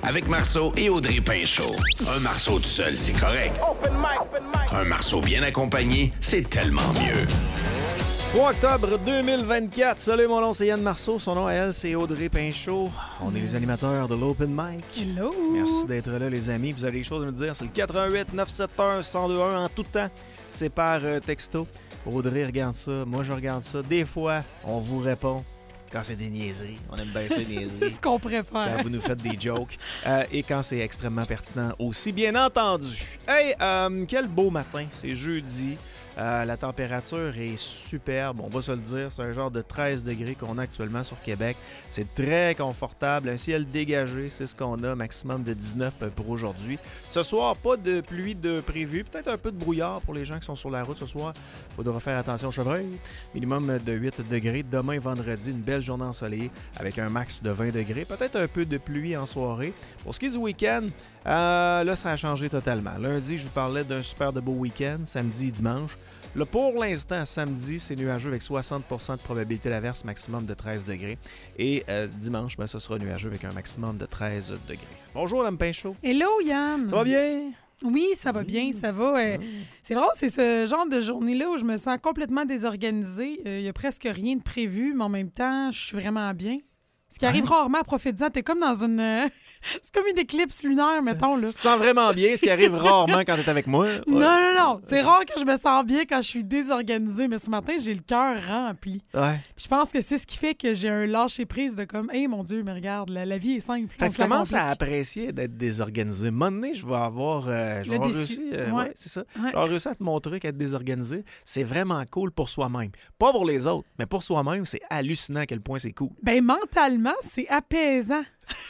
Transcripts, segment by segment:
avec Marceau et Audrey Pinchot. Un Marceau tout seul, c'est correct. Un Marceau bien accompagné, c'est tellement mieux. 3 octobre 2024. Salut, mon nom, c'est Yann Marceau. Son nom à elle, c'est Audrey Pinchot. On est les animateurs de l'Open Mic. Hello! Merci d'être là, les amis. Vous avez des choses à me dire. C'est le 88 971 1021 en tout temps. C'est par texto. Audrey regarde ça. Moi, je regarde ça. Des fois, on vous répond. Quand c'est des niaiseries, on aime bien ces niaiseries. C'est ce qu'on préfère. Quand vous nous faites des jokes. Et quand c'est extrêmement pertinent aussi, bien entendu. Hey, quel beau matin. C'est jeudi. La température est superbe, on va se le dire. C'est un genre de 13 degrés qu'on a actuellement sur Québec. C'est très confortable. Un ciel dégagé, c'est ce qu'on a. Maximum de 19 pour aujourd'hui. Ce soir, pas de pluie de prévu. Peut-être un peu de brouillard pour les gens qui sont sur la route ce soir. Il faudra faire attention au chevreuil. Minimum de 8 degrés. Demain, vendredi, une belle journée ensoleillée avec un max de 20 degrés. Peut-être un peu de pluie en soirée. Pour ce qui est du week-end, là, ça a changé totalement. Lundi, je vous parlais d'un super de beau week-end. Samedi et dimanche. Là, pour l'instant, samedi, c'est nuageux avec 60% de probabilité d'averse, maximum de 13 degrés. Et dimanche, ce sera nuageux avec un maximum de 13 degrés. Bonjour, Mme Pinchot. Hello, Yann. Ça va bien? Oui, ça va bien, ça va. C'est drôle, c'est ce genre de journée-là où je me sens complètement désorganisée. Il n'y a presque rien de prévu, mais en même temps, je suis vraiment bien. Ce qui arrive rarement à Prophétisant, t'es comme dans une... c'est comme une éclipse lunaire, mettons, là. Tu te sens vraiment bien, ce qui arrive rarement quand t'es avec moi. Ouais. Non. C'est rare que je me sens bien quand je suis désorganisée, mais ce matin, j'ai le cœur rempli. Ouais. Puis je pense que c'est ce qui fait que j'ai un lâcher-prise de comme, hey, mon Dieu, mais regarde, la vie est simple. Fait que tu commences à apprécier d'être désorganisé. À un moment donné, je vais avoir réussi. Ouais, c'est ça. Ouais. Je vais réussi à te montrer qu'être désorganisé, c'est vraiment cool pour soi-même. Pas pour les autres, mais pour soi-même, c'est hallucinant à quel point c'est cool. Ben mentalement, c'est apaisant.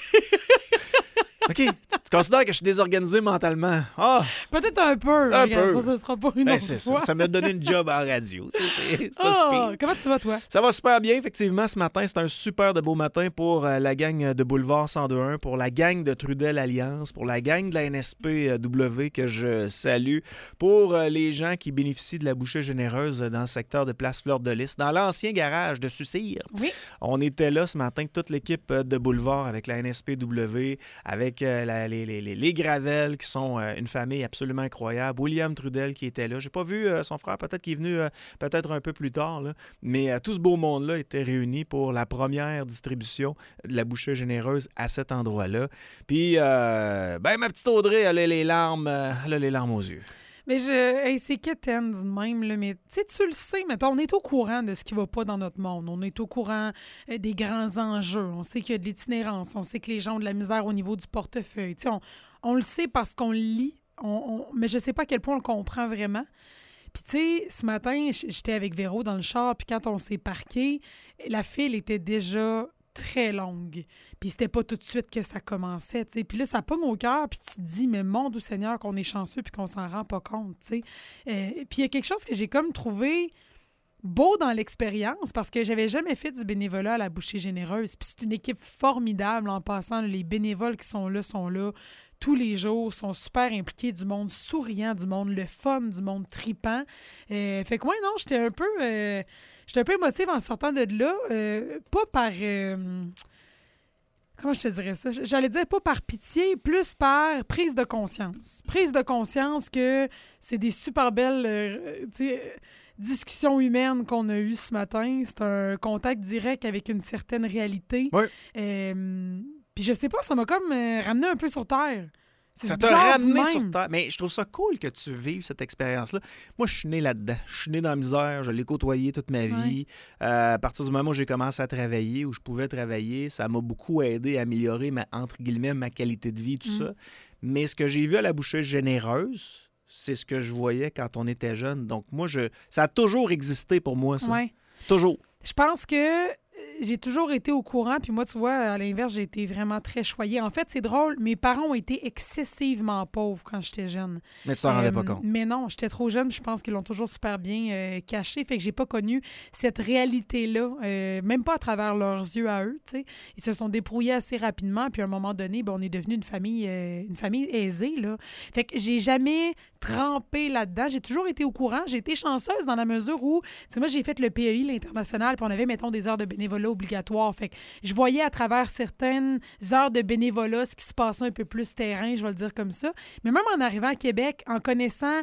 OK. Tu considères que je suis désorganisé mentalement? Ah! Peut-être un peu. Un Regarde, peu. Ça sera pas une autre fois. Ça m'a donné une job en radio. C'est pas si pire. Comment tu vas, toi? Ça va super bien, effectivement. Ce matin, c'est un super de beau matin pour la gang de Boulevard 1021, pour la gang de Trudel Alliance, pour la gang de la NSPW que je salue, pour les gens qui bénéficient de la bouchée généreuse dans le secteur de Place Fleur-de-Lys, dans l'ancien garage de Sucire. Oui. On était là ce matin, toute l'équipe de Boulevard avec la NSPW, avec les Gravel qui sont une famille absolument incroyable. William Trudel qui était là. J'ai pas vu son frère, peut-être qu'il est venu peut-être un peu plus tard, là. Mais tout ce beau monde-là était réuni pour la première distribution de la bouchée généreuse à cet endroit-là. Puis, ma petite Audrey, elle a les larmes aux yeux. Mais c'est quétaine de même, là, mais tu le sais, mettons, on est au courant de ce qui va pas dans notre monde. On est au courant des grands enjeux. On sait qu'il y a de l'itinérance. On sait que les gens ont de la misère au niveau du portefeuille. On le sait parce qu'on le lit, mais je sais pas à quel point on le comprend vraiment. Puis, tu sais, ce matin, j'étais avec Véro dans le char, puis quand on s'est parqué, la file était déjà très longue. Puis c'était pas tout de suite que ça commençait, tu sais. Puis là, ça pogne au cœur, puis tu te dis, mais mon doux Seigneur, qu'on est chanceux puis qu'on s'en rend pas compte, tu sais. Puis il y a quelque chose que j'ai comme trouvé beau dans l'expérience, parce que j'avais jamais fait du bénévolat à la bouchée généreuse. Puis c'est une équipe formidable en passant. Les bénévoles qui sont là tous les jours, sont super impliqués, du monde souriant, du monde le fun, du monde tripant. Fait que moi, non, j'étais un peu émotive en sortant de là, pas par... comment je te dirais ça? J'allais dire pas par pitié, plus par prise de conscience. Prise de conscience que c'est des super belles discussions humaines qu'on a eues ce matin. C'est un contact direct avec une certaine réalité. Oui. Puis je sais pas, ça m'a comme ramené un peu sur terre. Ça t'a ramené sur terre. Mais je trouve ça cool que tu vives cette expérience-là. Moi, je suis né là-dedans. Je suis né dans la misère. Je l'ai côtoyé toute ma vie. À partir du moment où j'ai commencé à travailler, où je pouvais travailler, ça m'a beaucoup aidé à améliorer, entre guillemets, ma qualité de vie, tout ça. Mais ce que j'ai vu à la bouchée généreuse, c'est ce que je voyais quand on était jeune. Donc, moi, ça a toujours existé pour moi, ça. Ouais. Toujours. Je pense que j'ai toujours été au courant, puis moi, tu vois, à l'inverse, j'ai été vraiment très choyée. En fait, c'est drôle, mes parents ont été excessivement pauvres quand j'étais jeune. Mais tu t'en rendais pas compte. Mais non, j'étais trop jeune, je pense qu'ils l'ont toujours super bien caché, fait que j'ai pas connu cette réalité-là, même pas à travers leurs yeux à eux, tu sais. Ils se sont débrouillés assez rapidement, puis à un moment donné, on est devenu une famille aisée, là. Fait que j'ai jamais trempé là-dedans. J'ai toujours été au courant. J'ai été chanceuse dans la mesure où, tu sais, moi, j'ai fait le PEI, l'international, puis on avait, mettons, des heures de bénévolat obligatoire. Fait que je voyais à travers certaines heures de bénévolat ce qui se passait un peu plus terrain, je vais le dire comme ça. Mais même en arrivant à Québec, en connaissant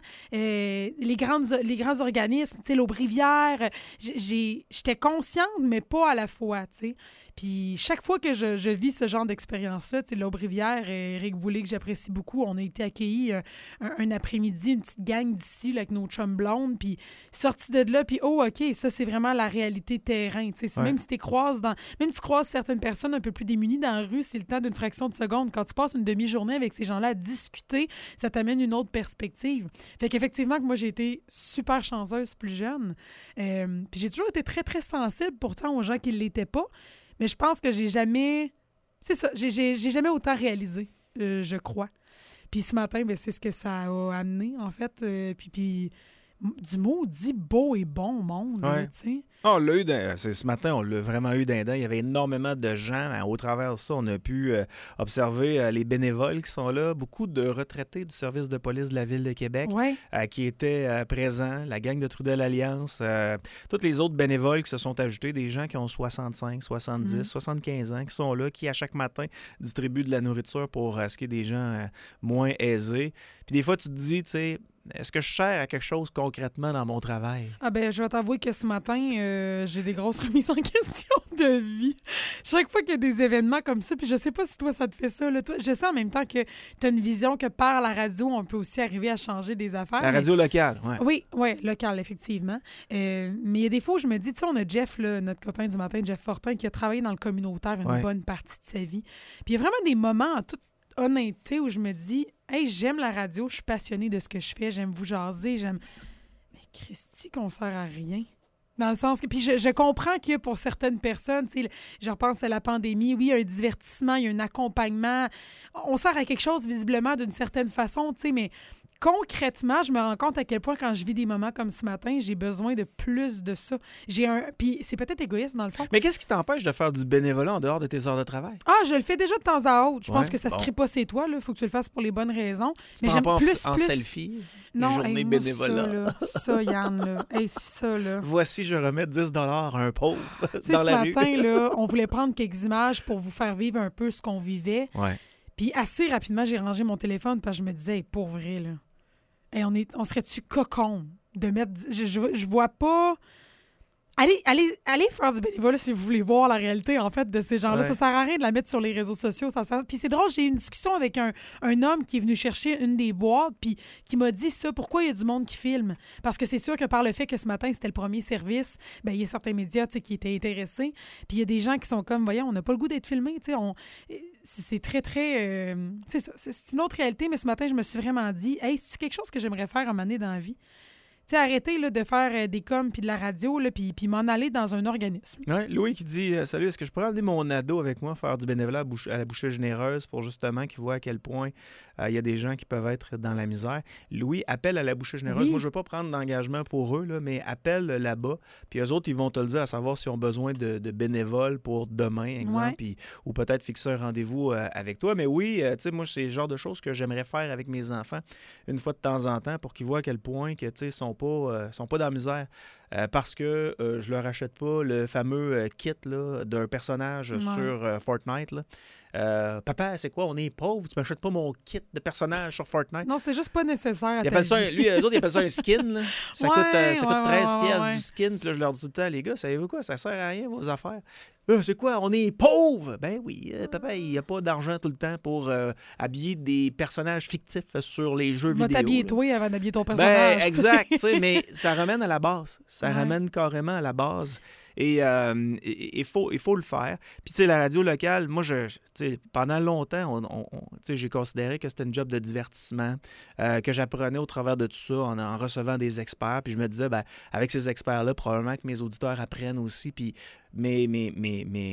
les grands organismes, tu sais, l'Aubrivière, j'étais consciente, mais pas à la fois, tu sais. Puis chaque fois que je vis ce genre d'expérience-là, tu sais, l'Aubrivière, Éric Boulay, que j'apprécie beaucoup, on a été accueillis un après-midi, une petite gang d'ici, là, avec nos chums blondes, puis sortis de là, puis OK, ça, c'est vraiment la réalité terrain, tu sais. Même si tu croises certaines personnes un peu plus démunies dans la rue, c'est le temps d'une fraction de seconde. Quand tu passes une demi-journée avec ces gens-là à discuter, ça t'amène une autre perspective. Fait qu'effectivement, que moi, j'ai été super chanceuse plus jeune. Puis j'ai toujours été très, très sensible pourtant aux gens qui ne l'étaient pas. Mais je pense que j'ai jamais... C'est ça, j'ai jamais autant réalisé, je crois. Puis ce matin, ben, c'est ce que ça a amené, en fait. Puis du maudit beau et bon monde, là, tu sais. On l'a eu ce matin, on l'a vraiment eu d'un. Il y avait énormément de gens. Au travers de ça, on a pu observer les bénévoles qui sont là, beaucoup de retraités du service de police de la Ville de Québec qui étaient présents, la gang de Trudel Alliance, tous les autres bénévoles qui se sont ajoutés, des gens qui ont 65, 70, 75 ans, qui sont là, qui à chaque matin distribuent de la nourriture pour ce qui est des gens moins aisés. Puis des fois, tu te dis, tu sais, est-ce que je sers à quelque chose concrètement dans mon travail? Ah ben, je vais t'avouer que ce matin, j'ai des grosses remises en question de vie. Chaque fois qu'il y a des événements comme ça, puis je sais pas si toi, ça te fait ça. Là, toi, je sais en même temps que tu as une vision que par la radio, on peut aussi arriver à changer des affaires. La radio locale, oui. Oui, locale, effectivement. Mais il y a des fois où je me dis, tu sais, on a Jeff, là, notre copain du matin, Jeff Fortin, qui a travaillé dans le communautaire une bonne partie de sa vie. Puis il y a vraiment des moments en toute honnêteté où je me dis, hey, j'aime la radio, je suis passionnée de ce que je fais, j'aime vous jaser, mais Christy, qu'on sert à rien. Dans le sens que... Puis je comprends que pour certaines personnes, tu sais, je repense à la pandémie, oui, il y a un divertissement, il y a un accompagnement. On sert à quelque chose, visiblement, d'une certaine façon, tu sais, mais concrètement, je me rends compte à quel point, quand je vis des moments comme ce matin, j'ai besoin de plus de ça. Puis c'est peut-être égoïste, dans le fond. Mais qu'est-ce qui t'empêche de faire du bénévolat en dehors de tes heures de travail? Ah, je le fais déjà de temps à autre. Je pense que ça se crée pas, c'est toi. Il faut que tu le fasses pour les bonnes raisons. Tu mais j'aime pas plus en selfie? Non, journée bénévolat. Ça, Yann, là. Ça, là. Voici, je remets 10 $ à un pauvre dans la rue. Ce matin, là, on voulait prendre quelques images pour vous faire vivre un peu ce qu'on vivait. Ouais. Puis assez rapidement, j'ai rangé mon téléphone parce que je me disais, hey, pour vrai, là. Hey, on serait-tu cocon de mettre... Je vois pas... Allez faire du bénévolat si vous voulez voir la réalité, en fait, de ces gens-là. Ça sert à rien de la mettre sur les réseaux sociaux. Puis c'est drôle, j'ai eu une discussion avec un homme qui est venu chercher une des boîtes puis qui m'a dit ça, pourquoi il y a du monde qui filme? Parce que c'est sûr que par le fait que ce matin, c'était le premier service, ben il y a certains médias qui étaient intéressés. Puis il y a des gens qui sont comme, voyons, on n'a pas le goût d'être filmés. C'est très, très... c'est une autre réalité, mais ce matin, je me suis vraiment dit, hey, c'est quelque chose que j'aimerais faire un moment donné dans la vie. Tu sais, arrêter là, de faire des coms puis de la radio, puis m'en aller dans un organisme. Oui, Louis qui dit « Salut, est-ce que je pourrais amener mon ado avec moi faire du bénévolat à la Bouchée Généreuse pour justement qu'il voit à quel point il y a des gens qui peuvent être dans la misère. » Louis, appelle à la Bouchée Généreuse. Oui. Moi, je ne veux pas prendre d'engagement pour eux, là, mais appelle là-bas. Puis eux autres, ils vont te le dire à savoir s'ils ont besoin de bénévoles pour demain, exemple, ou peut-être fixer un rendez-vous avec toi. Mais oui, tu sais, moi, c'est le genre de choses que j'aimerais faire avec mes enfants une fois de temps en temps pour qu'ils voient à quel point que, tu sais, sont pas dans la misère parce que je leur achète pas le fameux kit là, d'un personnage sur Fortnite. Là. Papa, c'est quoi? On est pauvre, tu m'achètes pas mon kit de personnage sur Fortnite? Non, c'est juste pas nécessaire. Eux autres, ils appellent ça un skin. Là. Ça coûte 13 piastres du skin. Puis là, je leur dis tout le temps, les gars, savez-vous quoi? Ça sert à rien, vos affaires. C'est quoi? On est pauvre! Ben oui, papa, il n'y a pas d'argent tout le temps pour habiller des personnages fictifs sur les jeux vidéo. Va t'habiller toi avant d'habiller ton personnage. Ben, exact, mais ça ramène à la base. Ça ramène carrément à la base. Et il faut le faire. Puis, tu sais, la radio locale, moi, pendant longtemps, j'ai considéré que c'était une job de divertissement, que j'apprenais au travers de tout ça en recevant des experts. Puis je me disais, ben, avec ces experts-là, probablement que mes auditeurs apprennent aussi. Puis mes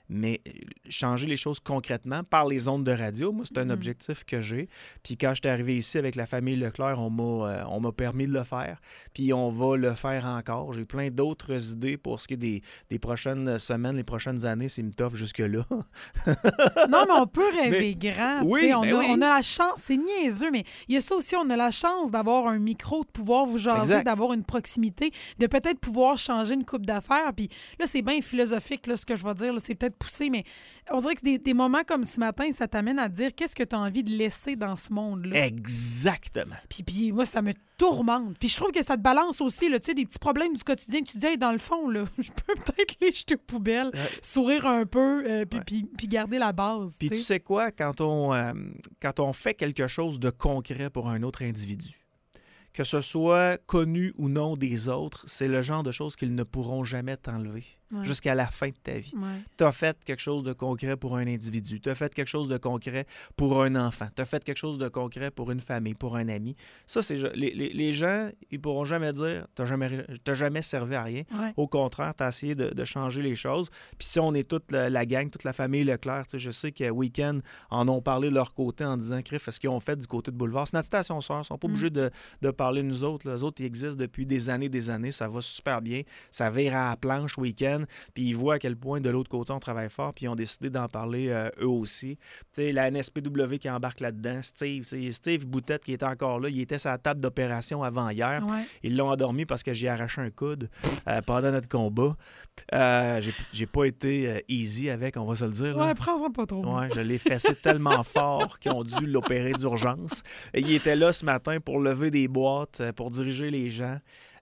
mais changer les choses concrètement par les ondes de radio, moi, c'est un objectif que j'ai. Puis quand je suis arrivé ici avec la famille Leclerc, on m'a permis de le faire. Puis on va le faire encore. J'ai plein d'autres idées pour ce qui est des prochaines semaines, les prochaines années. C'est une toffe jusque-là. Non, mais on peut rêver grand. Oui, on a la chance, c'est niaiseux, mais il y a ça aussi, on a la chance d'avoir un micro, de pouvoir vous jaser, d'avoir une proximité, de peut-être pouvoir changer une coupe d'affaires. Puis là, c'est bien philosophique, là, ce que je vais dire. Là, c'est peut-être poussé, mais on dirait que des moments comme ce matin, ça t'amène à te dire qu'est-ce que tu as envie de laisser dans ce monde-là. Exactement. Puis moi, ça me tourmente. Puis je trouve que ça te balance aussi, là, tu sais, des petits problèmes du quotidien que tu dis, hey, dans le fond, là, je peux peut-être les jeter aux poubelles, sourire un peu, puis garder la base. Puis tu sais quoi, quand on fait quelque chose de concret pour un autre individu, que ce soit connu ou non des autres, c'est le genre de choses qu'ils ne pourront jamais t'enlever jusqu'à la fin de ta vie. Tu as fait quelque chose de concret pour un individu, tu as fait quelque chose de concret pour un enfant, tu as fait quelque chose de concret pour une famille, pour un ami. Ça, c'est les gens, ils pourront jamais dire « t'as jamais servi à rien ». Au contraire, tu as essayé de changer les choses. Puis si on est toute la gang, toute la famille Leclerc, je sais que Week-end en ont parlé de leur côté en disant « Criff, est-ce qu'ils ont fait du côté de Boulevard? » C'est notre station sœur, ils ne sont pas obligés de parler de nous autres. Les autres, ils existent depuis des années, ça va super bien. Ça vire à la planche Week-end. Puis ils voient à quel point de l'autre côté on travaille fort, puis ils ont décidé d'en parler eux aussi. Tu sais, la NSPW qui embarque là-dedans, Steve Boutette qui était encore là, il était sur la table d'opération avant hier. Ils l'ont endormi parce que j'ai arraché un coude pendant notre combat. J'ai pas été easy avec, on va se le dire. Ouais, prends-en pas trop. Ouais, je l'ai fessé tellement fort qu'ils ont dû l'opérer d'urgence. Et il était là ce matin pour lever des boîtes, pour diriger les gens.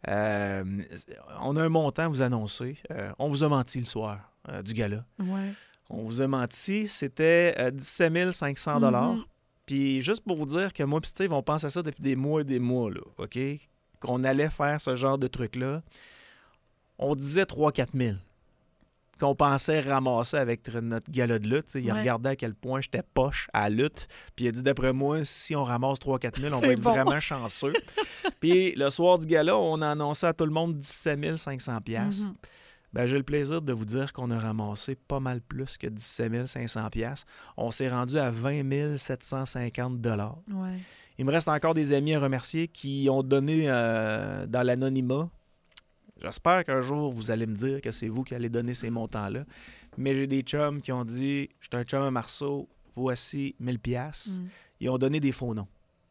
On a un montant à vous annoncer. On vous a menti le soir du gala. On vous a menti. C'était 17 500 $. Puis juste pour vous dire que moi et Steve, on pense à ça depuis des mois et des mois, là, OK? Qu'on allait faire ce genre de truc-là. On disait 3-4 000 qu'on pensait ramasser avec notre gala de lutte. Il regardait à quel point j'étais poche à la lutte. Puis il a dit, d'après moi, si on ramasse 3-4 000, on va être vraiment chanceux. Puis le soir du gala, on a annoncé à tout le monde 17 500 $. Ben, j'ai le plaisir de vous dire qu'on a ramassé pas mal plus que 17 500 $. On s'est rendu à 20 750 $. Il me reste encore des amis à remercier qui ont donné dans l'anonymat. J'espère qu'un jour, vous allez me dire que c'est vous qui allez donner ces montants-là. Mais j'ai des chums qui ont dit « Je suis un chum à Marceau, voici 1000 $. Ils ont donné des faux noms.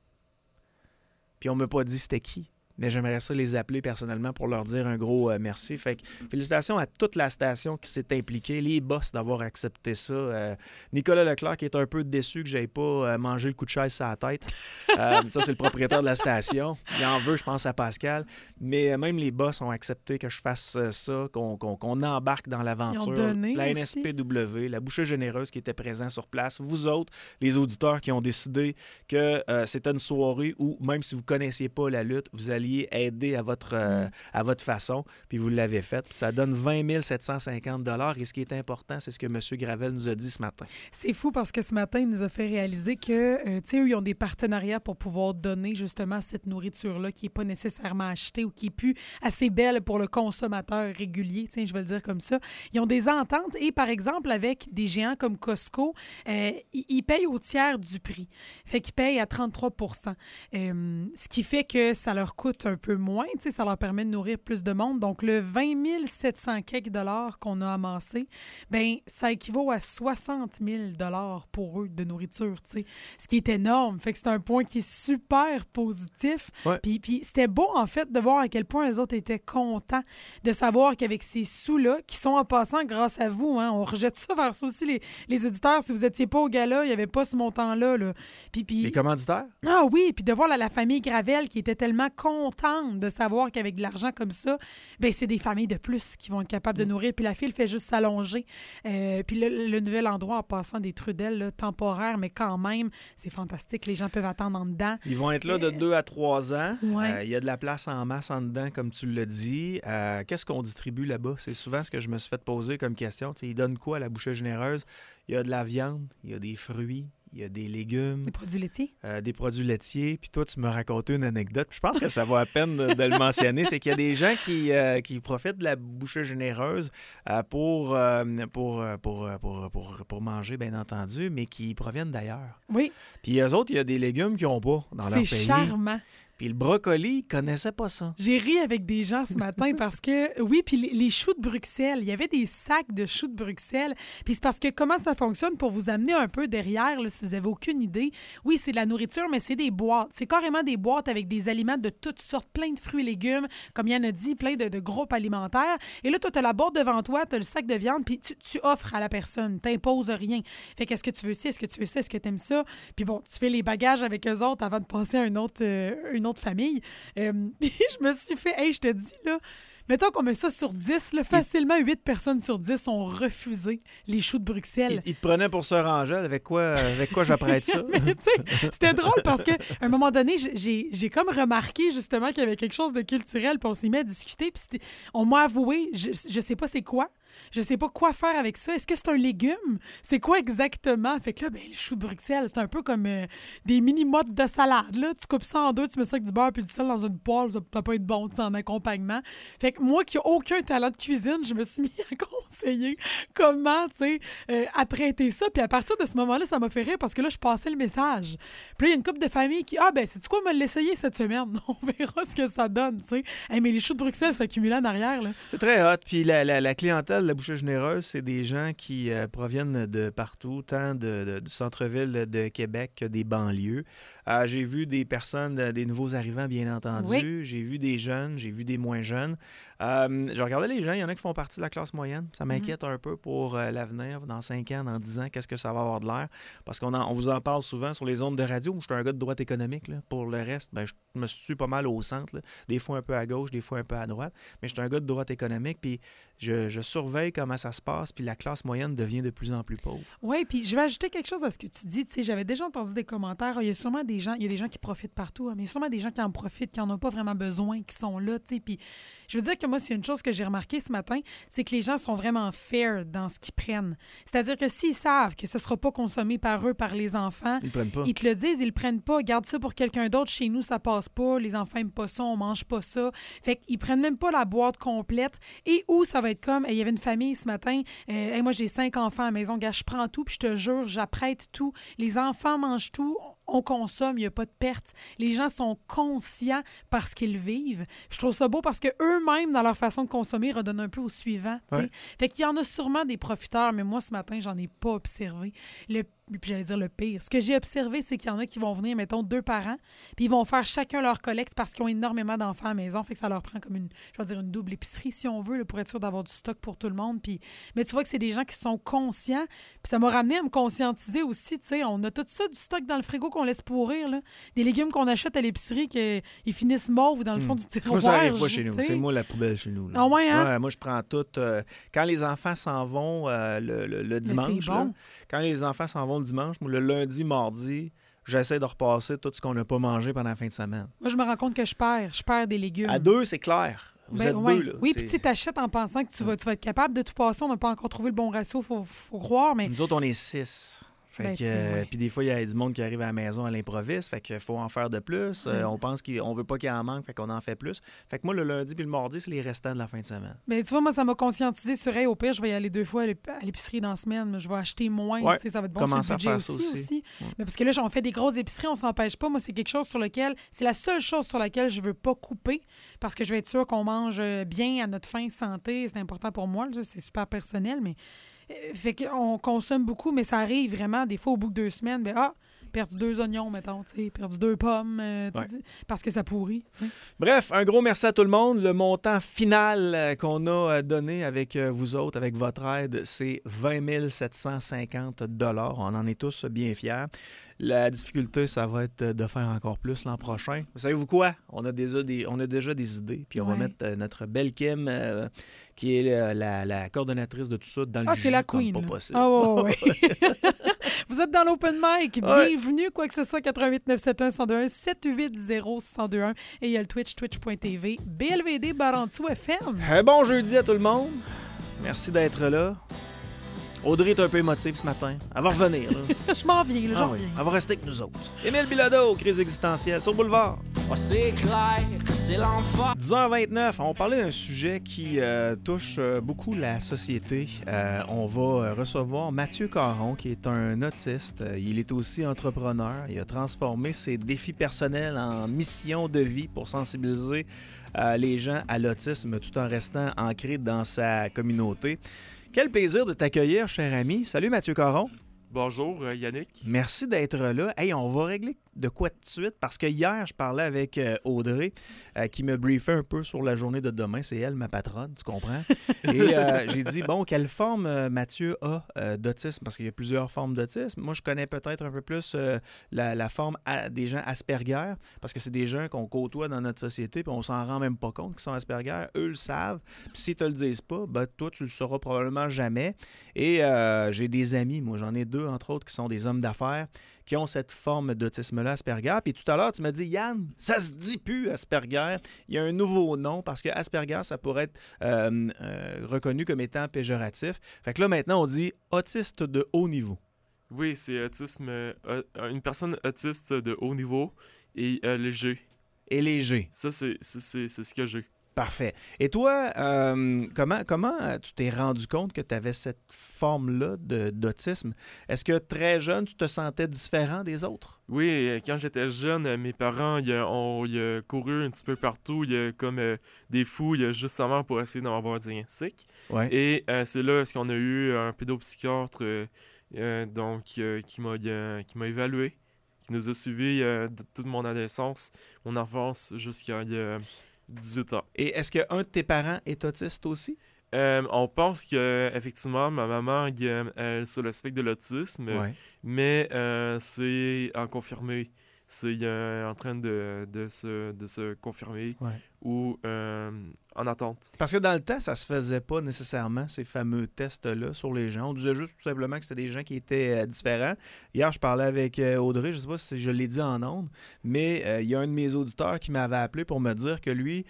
Puis on ne m'a pas dit c'était qui. Mais j'aimerais ça les appeler personnellement pour leur dire un gros merci. Fait que félicitations à toute la station qui s'est impliquée, les boss d'avoir accepté ça. Nicolas Leclerc qui est un peu déçu que j'aille pas mangé le coup de chaise sur la tête. Ça, c'est le propriétaire de la station. Il en veut, je pense, à Pascal. Mais même les boss ont accepté que je fasse ça, qu'on embarque dans l'aventure. La NSPW, la bouchée généreuse qui était présente sur place. Vous autres, les auditeurs qui ont décidé que c'était une soirée où, même si vous ne connaissiez pas la lutte, vous alliez aider à votre façon, puis vous l'avez fait. Ça donne 20 750 $. Et ce qui est important, c'est ce que M. Gravel nous a dit ce matin. C'est fou parce que ce matin, il nous a fait réaliser que, tu sais, eux, ils ont des partenariats pour pouvoir donner justement cette nourriture-là qui n'est pas nécessairement achetée ou qui n'est plus assez belle pour le consommateur régulier, tu sais, je vais le dire comme ça. Ils ont des ententes et, par exemple, avec des géants comme Costco, ils payent au tiers du prix. Fait qu'ils payent à 33 %. Ce qui fait que ça leur coûte un peu moins, tu sais, ça leur permet de nourrir plus de monde. Donc, le 20 700 quelques $ qu'on a amassé, bien, ça équivaut à 60 000 $ pour eux de nourriture, tu sais, ce qui est énorme. Fait que c'est un point qui est super positif. Puis c'était beau, en fait, de voir à quel point les autres étaient contents de savoir qu'avec ces sous-là, qui sont en passant grâce à vous, hein, on rejette ça vers ça aussi, les auditeurs. Si vous n'étiez pas au gala, il n'y avait pas ce montant-là. Là. Puis, les commanditaires? Ah oui, puis de voir la famille Gravel qui était tellement contente de savoir qu'avec de l'argent comme ça, bien, c'est des familles de plus qui vont être capables de nourrir. Puis la file fait juste s'allonger. Puis le nouvel endroit en passant des trudels là, temporaires, mais quand même, c'est fantastique. Les gens peuvent attendre en dedans. Ils vont être là de 2 à 3 ans. Il y a de la place en masse en dedans, comme tu l'as dit. Qu'est-ce qu'on distribue là-bas? C'est souvent ce que je me suis fait poser comme question. T'sais, ils donnent quoi à la bouchée généreuse? Il y a de la viande, il y a des fruits, il y a des légumes. Des produits laitiers. Des produits laitiers. Puis toi, tu m'as raconté une anecdote. Je pense que ça vaut la peine de le mentionner. C'est qu'il y a des gens qui profitent de la bouchée généreuse pour manger, bien entendu, mais qui proviennent d'ailleurs. Oui. Puis eux autres, il y a des légumes qu'ils n'ont pas dans leur pays. C'est charmant. Puis le brocoli, ils connaissaient pas ça. J'ai ri avec des gens ce matin parce que, oui, puis les choux de Bruxelles, il y avait des sacs de choux de Bruxelles. Puis c'est parce que comment ça fonctionne pour vous amener un peu derrière, là, si vous avez aucune idée. Oui, c'est de la nourriture, mais c'est des boîtes. C'est carrément des boîtes avec des aliments de toutes sortes, plein de fruits et légumes, comme Yann a dit, plein de groupes alimentaires. Et là, toi, tu as la boîte devant toi, tu as le sac de viande, puis tu offres à la personne. Tu n'imposes rien. Fait qu'est-ce que tu veux ci, est-ce que tu veux ça, est-ce que tu aimes ça? Puis bon, tu fais les bagages avec eux autres avant de passer à une autre famille. Puis je me suis fait, hey, je te dis, là, mettons qu'on met ça sur 10, là, facilement 8 personnes sur 10 ont refusé les choux de Bruxelles. Ils te prenaient pour sœur Angèle, avec quoi j'apprête ça? Mais tu sais, c'était drôle parce qu'à un moment donné, j'ai comme remarqué justement qu'il y avait quelque chose de culturel, puis on s'y met à discuter, puis on m'a avoué, je sais pas c'est quoi. Je sais pas quoi faire avec ça. Est-ce que c'est un légume? C'est quoi exactement? Fait que là, les choux de Bruxelles, c'est un peu comme des mini-mottes de salade. Là. Tu coupes ça en deux, tu mets ça avec du beurre puis du sel dans une poêle, ça peut pas être bon en accompagnement. Fait que moi qui n'ai aucun talent de cuisine, je me suis mis à conseiller comment, apprêter ça. Puis à partir de ce moment-là, ça m'a fait rire parce que là, je passais le message. Puis là, il y a une couple de familles qui, sais-tu quoi, me l'essayer cette semaine? On verra ce que ça donne, tu sais. Hey, mais les choux de Bruxelles s'accumulent en arrière, là. C'est très hot. Puis la clientèle, la bouchée généreuse, c'est des gens qui proviennent de partout, tant du centre-ville de Québec que des banlieues. J'ai vu des personnes, des nouveaux arrivants, bien entendu. Oui. J'ai vu des jeunes, j'ai vu des moins jeunes. Je regardais les gens, il y en a qui font partie de la classe moyenne. Ça m'inquiète un peu pour l'avenir, dans 5 ans, dans 10 ans, qu'est-ce que ça va avoir de l'air? Parce qu'on vous en parle souvent sur les ondes de radio. Je suis un gars de droite économique. Là. Pour le reste, je me situe pas mal au centre. Là. Des fois un peu à gauche, des fois un peu à droite. Mais je suis un gars de droite économique, puis je surveille comment ça se passe, puis la classe moyenne devient de plus en plus pauvre. Oui, puis je vais ajouter quelque chose à ce que tu dis. Tu sais, j'avais déjà entendu des commentaires. Il y a sûrement des gens qui profitent partout, mais il y a sûrement des gens qui en profitent, qui n'en ont pas vraiment besoin, qui sont là. Tu sais. Puis je veux dire que moi, c'est une chose que j'ai remarqué ce matin, c'est que les gens sont vraiment fair dans ce qu'ils prennent. C'est-à-dire que s'ils savent que ce ne sera pas consommé par eux, par les enfants, ils prennent pas. Ils te le disent, ils le prennent pas. Garde ça pour quelqu'un d'autre. Chez nous, ça passe pas. Les enfants n'aiment pas ça, on mange pas ça. Fait qu'ils prennent même pas la boîte complète. Et où ça va être comme, il y avait une famille ce matin, moi j'ai 5 enfants à la maison, gars, je prends tout, puis je te jure, j'apprête tout. Les enfants mangent tout, on consomme, il n'y a pas de perte. Les gens sont conscients parce qu'ils vivent. Je trouve ça beau parce qu'eux-mêmes, dans leur façon de consommer, redonnent un peu au suivant. Ouais. Fait qu'il y en a sûrement des profiteurs, mais moi, ce matin, j'en ai pas observé. Puis j'allais dire le pire. Ce que j'ai observé, c'est qu'il y en a qui vont venir, mettons, 2 parents, puis ils vont faire chacun leur collecte parce qu'ils ont énormément d'enfants à la maison. Fait que ça leur prend comme une double épicerie, si on veut, là, pour être sûr d'avoir du stock pour tout le monde. Puis, mais tu vois que c'est des gens qui sont conscients. Puis ça m'a ramené à me conscientiser aussi. Tu sais, on a tout ça du stock dans le frigo qu'on laisse pourrir. Là. Des légumes qu'on achète à l'épicerie ils finissent mauves dans le fond du tiroir. Moi, ça arrive pas chez nous. C'est moi la poubelle chez nous. Là. Ah ouais, hein? Ouais, moi, je prends tout. Quand les enfants s'en vont le dimanche, bon. là, quand les enfants s'en vont le dimanche, moi, le lundi, mardi, j'essaie de repasser tout ce qu'on n'a pas mangé pendant la fin de semaine. Moi, je me rends compte que je perds des légumes. À 2, c'est clair. Vous êtes 2, là. Oui, puis tu t'achètes en pensant que tu vas être capable de tout passer. On n'a pas encore trouvé le bon ratio, faut croire, mais... Nous autres, on est 6. Puis des fois, il y a du monde qui arrive à la maison à l'improviste, fait qu'il faut en faire de plus. On pense qu'on veut pas qu'il y en manque, fait qu'on en fait plus. Fait que moi, le lundi puis le mardi, c'est les restants de la fin de semaine. Mais tu vois, moi, ça m'a conscientisé sur au pire, je vais y aller 2 fois à l'épicerie dans la semaine, mais je vais acheter moins. Ouais. Ça va être bon sur le budget aussi. Ouais. Mais parce que là, on fait des grosses épiceries, on s'empêche pas. Moi, c'est quelque chose sur lequel, c'est la seule chose sur laquelle je veux pas couper parce que je veux être sûre qu'on mange bien à notre faim, santé. C'est important pour moi. Là, c'est super personnel, mais... Fait qu'on consomme beaucoup, mais ça arrive vraiment, des fois, au bout de 2 semaines, perdu 2 oignons, mettons, perdu 2 pommes, parce que ça pourrit. T'sais. Bref, un gros merci à tout le monde. Le montant final qu'on a donné avec vous autres, avec votre aide, c'est 20 750 $. On en est tous bien fiers. La difficulté, ça va être de faire encore plus l'an prochain. Vous savez-vous quoi? On a déjà des idées. Puis on va mettre notre belle Kim, qui est la coordonnatrice de tout ça, dans le jus, c'est la queen. Pas possible. Oui. Vous êtes dans l'Open Mic. Bienvenue, quoi que ce soit, 88 971 1021 780 1021. Et il y a le twitch.tv, BLVD /FM. Un bon jeudi à tout le monde. Merci d'être là. Audrey est un peu émotive ce matin. Elle va revenir, là. Je m'en viens, là, j'en Oui, reviens. elle va rester avec nous autres. Émile Bilodeau, crise existentielle, sur Boulevard. C'est clair que c'est l'enfer. 10h29, on parlait d'un sujet qui touche beaucoup la société. On va recevoir Mathieu Caron, qui est un autiste. Il est aussi entrepreneur. Il a transformé ses défis personnels en mission de vie pour sensibiliser les gens à l'autisme tout en restant ancré dans sa communauté. Quel plaisir de t'accueillir, cher ami. Salut Mathieu Caron. Bonjour Yannick. Merci d'être là. Hey, on va régler de quoi tout de suite parce que hier, je parlais avec Audrey qui me briefait un peu sur la journée de demain. C'est elle, ma patronne, tu comprends? Et j'ai dit, bon, quelle forme Mathieu a d'autisme? Parce qu'il y a plusieurs formes d'autisme. Moi, je connais peut-être un peu plus la forme des gens Asperger parce que c'est des gens qu'on côtoie dans notre société puis on s'en rend même pas compte qu'ils sont Asperger. Eux le savent. Puis s'ils te le disent pas, ben, toi, tu le sauras probablement jamais. Et j'ai des amis, moi, j'en ai deux, entre autres, qui sont des hommes d'affaires qui ont cette forme d'autisme-là, Asperger. Puis tout à l'heure, tu m'as dit, Yann, ça se dit plus, Asperger. Il y a un nouveau nom parce que Asperger, ça pourrait être reconnu comme étant péjoratif. Fait que là, maintenant, on dit autiste de haut niveau. Oui, c'est autisme, une personne autiste de haut niveau et léger. Et léger. Ça, c'est ce que j'ai. Parfait. Et toi, comment tu t'es rendu compte que tu avais cette forme-là d'autisme? Est-ce que très jeune, tu te sentais différent des autres? Oui, quand j'étais jeune, mes parents ils ont couru un petit peu partout, il y a comme des fous, justement pour essayer d'en avoir un diagnostic. Ouais. Et c'est là qu'on a eu un pédopsychiatre qui m'a évalué, qui nous a suivis de toute mon adolescence, mon enfance jusqu'à 18 ans. Et est-ce qu'un de tes parents est autiste aussi? On pense que effectivement ma maman est sur le spectre de l'autisme, Ouais. mais c'est à confirmer. C'est en train de se confirmer ou en attente. Parce que dans le temps, ça se faisait pas nécessairement, ces fameux tests-là sur les gens. On disait juste tout simplement que c'était des gens qui étaient différents. Hier, je parlais avec Audrey, je sais pas si je l'ai dit en ondes, mais il y a un de mes auditeurs qui m'avait appelé pour me dire que lui,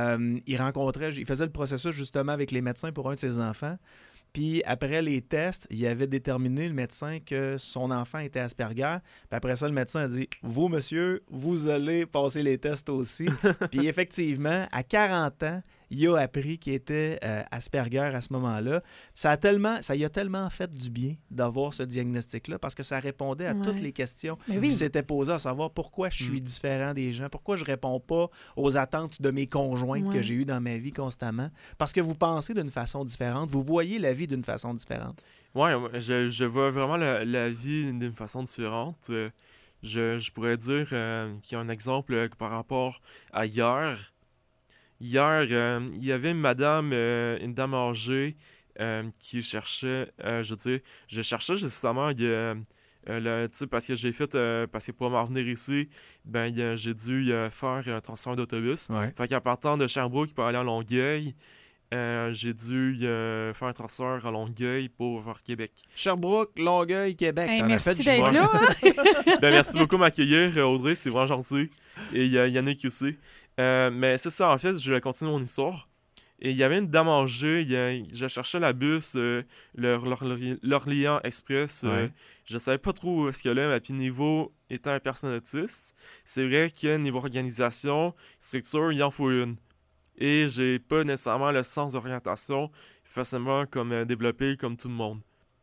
il faisait le processus justement avec les médecins pour un de ses enfants. Puis après les tests, il avait déterminé, le médecin, que son enfant était Asperger. Puis après ça, le médecin a dit « Vous, monsieur, vous allez passer les tests aussi. » Puis effectivement, à 40 ans, il a appris qu'il était Asperger à ce moment-là. Ça y a tellement fait du bien d'avoir ce diagnostic-là parce que ça répondait à toutes les questions qui s'étaient posées, à savoir pourquoi je suis différent des gens, pourquoi je réponds pas aux attentes de mes conjointes que j'ai eues dans ma vie constamment. Parce que vous pensez d'une façon différente, vous voyez la vie d'une façon différente. Oui, je vois vraiment la vie d'une façon différente. Je pourrais dire qu'il y a un exemple par rapport à hier. Hier, il y avait une dame âgée qui cherchait, je cherchais justement, parce que parce que pour m'en venir ici, j'ai dû faire un transfert d'autobus. Ouais. Fait qu'en partant de Sherbrooke pour aller à Longueuil, j'ai dû faire un transfert à Longueuil pour vers Québec. Sherbrooke, Longueuil, Québec. Hey, t'en as fait merci du d'être chemin. là. Hein? Merci beaucoup de m'accueillir, Audrey, c'est vraiment gentil. Et Yannick aussi. Mais c'est ça, en fait, je vais continuer mon histoire. Et il y avait une dame âgée, je cherchais la bus, l'Orléans Express. Je savais pas trop où est-ce qu'elle est, mais puis niveau étant un personne autiste, c'est vrai que niveau organisation, structure, il en faut une. Et j'ai pas nécessairement le sens d'orientation facilement développé comme tout le monde.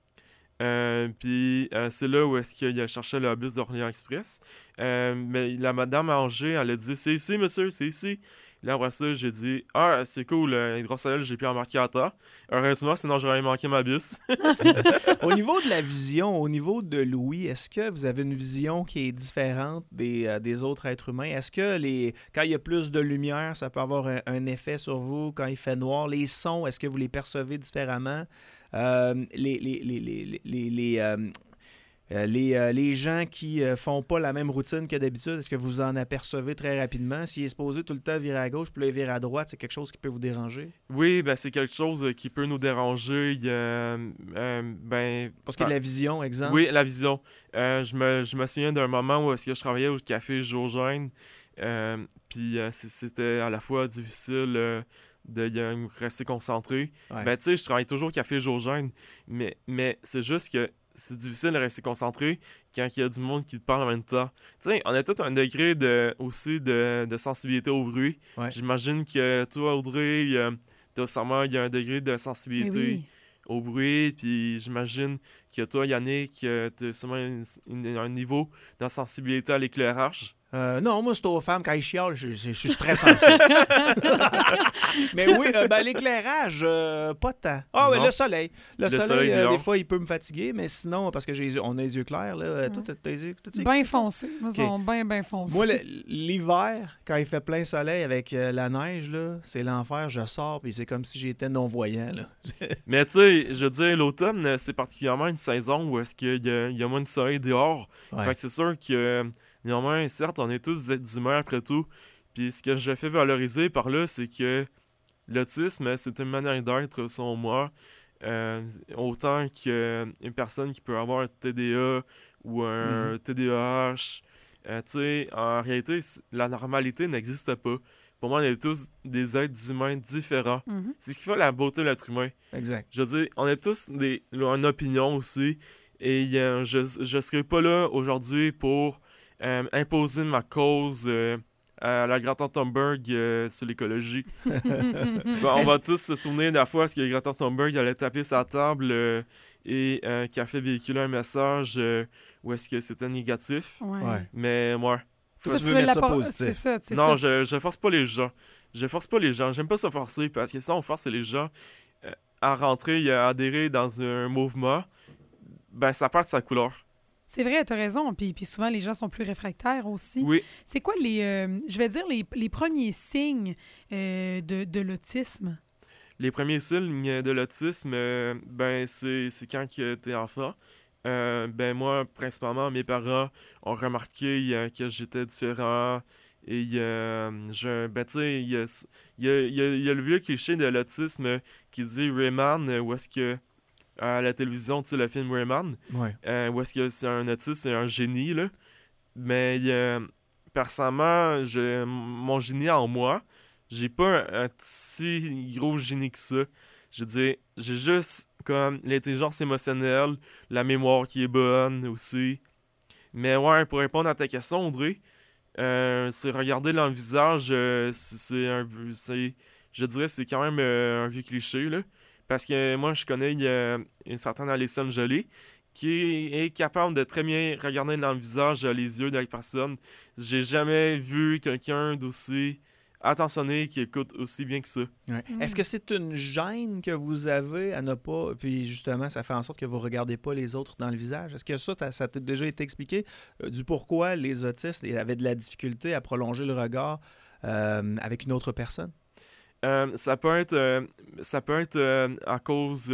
Puis c'est là où est-ce qu'il a cherché le bus d'Orléans Express. Mais la madame âgée, elle a dit « C'est ici, monsieur, c'est ici. » Là, après ça, j'ai dit « Ah, c'est cool, grâce à elle, j'ai pu embarquer à temps. Heureusement, sinon j'aurais manqué ma bus. » Au niveau de la vision, au niveau de Louis, est-ce que vous avez une vision qui est différente des autres êtres humains? Est-ce que quand il y a plus de lumière, ça peut avoir un effet sur vous? Quand il fait noir, les sons, est-ce que vous les percevez différemment? Les gens qui font pas la même routine que d'habitude, est-ce que vous en apercevez très rapidement? S'il est supposé tout le temps virer à gauche puis là, il vire à droite, c'est quelque chose qui peut vous déranger? Oui, c'est quelque chose qui peut nous déranger. Parce que la vision, exemple? Oui, la vision. Je me souviens d'un moment où est-ce que je travaillais au café Jogène. Puis c'était à la fois difficile rester concentré. Ouais. Ben, tu sais, je travaille toujours café Jogène, mais c'est juste que c'est difficile de rester concentré quand il y a du monde qui te parle en même temps. Tu sais, on a tout un degré aussi de sensibilité au bruit. Ouais. J'imagine que toi, Audrey, il y a un degré de Mais sensibilité oui. au bruit, puis j'imagine que toi, Yannick, tu as sûrement un niveau de sensibilité à l'éclairage. Non, moi, c'est aux femmes, quand ils chialent, je suis très sensible. Mais oui, l'éclairage, pas tant. Ah, ouais, Non. le soleil. Le soleil, soleil, des non. fois, il peut me fatiguer, mais sinon, parce que on a les yeux clairs, là. Toi, t'as les yeux... Bien foncé. Moi, ils Ok. sont bien foncés. Moi, l'hiver, quand il fait plein soleil avec la neige, là, c'est l'enfer. Je sors, puis c'est comme si j'étais non-voyant, là. Mais tu sais, je veux dire, l'automne, c'est particulièrement une saison où est-ce qu'il y a moins de soleil dehors. Ouais. Fait que c'est sûr que, néanmoins, certes, on est tous êtres humains après tout. Puis ce que je fais valoriser par là, c'est que l'autisme, c'est une manière d'être, selon moi. Autant qu'une personne qui peut avoir un TDA ou un TDAH. Tu sais, en réalité, la normalité n'existe pas. Pour moi, on est tous des êtres humains différents. Mhm. C'est ce qui fait la beauté de l'être humain. Exact. Je veux dire, on a tous une opinion aussi. Et je serai pas là aujourd'hui pour imposer ma cause à la Greta Thunberg sur l'écologie. On va tous se souvenir de la fois où Greta Thunberg allait taper sa table et qui a fait véhiculer un message où est-ce que c'était négatif. Ouais. Mais moi, Toi, tu veux mettre ça positif. C'est ça, c'est non, ça. je force pas les gens. Je force pas les gens. J'aime pas se forcer parce que si on force les gens à rentrer et à adhérer dans un mouvement, ben ça perd sa couleur. C'est vrai, tu as raison. Puis souvent, les gens sont plus réfractaires aussi. Oui. C'est quoi je vais dire, les premiers signes de l'autisme? Les premiers signes de l'autisme, ben c'est quand que t'es enfant. Ben moi, principalement, mes parents ont remarqué que j'étais différent. Et ben tu sais, il y a le vieux cliché de l'autisme qui dit Rayman, où est-ce que à la télévision, tu sais, le film Rayman, Ouais. où est-ce que c'est un autiste, c'est un génie, là. Mais personnellement, mon génie en moi, j'ai pas un si gros génie que ça. Je veux dire, j'ai juste comme l'intelligence émotionnelle, la mémoire qui est bonne aussi. Mais ouais, pour répondre à ta question, Audrey, c'est regarder dans le visage, je dirais c'est quand même un vieux cliché, là. Parce que moi, je connais une certaine Alison Jolie qui est capable de très bien regarder dans le visage les yeux de la personne. J'ai jamais vu quelqu'un d'aussi attentionné qui écoute aussi bien que ça. Ouais. Est-ce que c'est une gêne que vous avez à ne pas... Puis justement, ça fait en sorte que vous ne regardez pas les autres dans le visage. Est-ce que ça t'a déjà été expliqué du pourquoi les autistes avaient de la difficulté à prolonger le regard avec une autre personne? Ça peut être à cause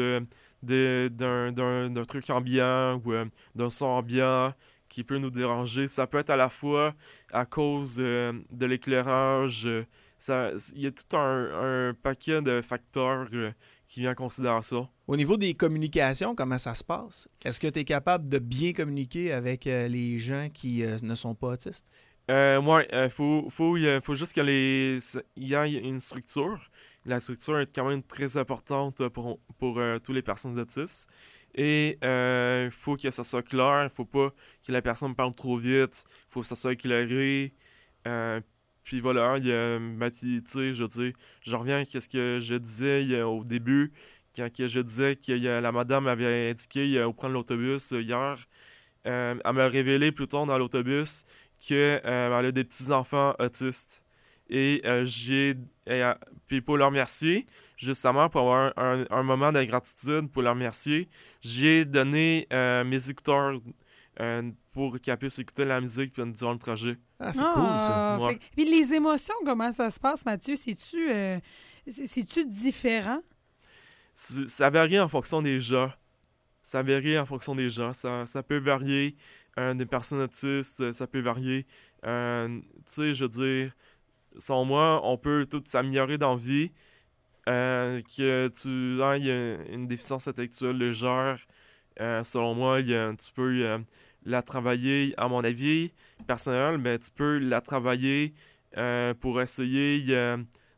d'un truc ambiant ou d'un son ambiant qui peut nous déranger. Ça peut être à la fois à cause de l'éclairage. Il y a tout un paquet de facteurs qui vient en considération. Au niveau des communications, comment ça se passe? Est-ce que tu es capable de bien communiquer avec les gens qui ne sont pas autistes? Ouais, faut juste qu'il y ait une structure. La structure est quand même très importante pour toutes les personnes autistes. Et il faut que ça soit clair. Il faut pas que la personne parle trop vite. Il faut que ça soit éclairé. Puis voilà, tu sais, je reviens à ce que je disais au début, quand je disais que la madame m'avait indiqué au prendre l'autobus hier. Elle m'a révélé plus tard dans l'autobus qu'elle a des petits-enfants autistes. Et puis pour leur remercier, justement, pour avoir un moment de gratitude, pour leur remercier, j'ai donné mes écouteurs pour qu'elle puisse écouter la musique durant le trajet. Ah, c'est cool, ça. Ouais. Puis les émotions, comment ça se passe, Mathieu? C'est-tu différent? Ça varie en fonction des gens. Ça peut varier des personnes autistes, ça peut varier. Tu sais, je veux dire, selon moi, on peut tout s'améliorer dans la vie. Que tu aies une déficience intellectuelle légère, selon moi, tu peux la travailler, à mon avis personnel, mais tu peux la travailler pour essayer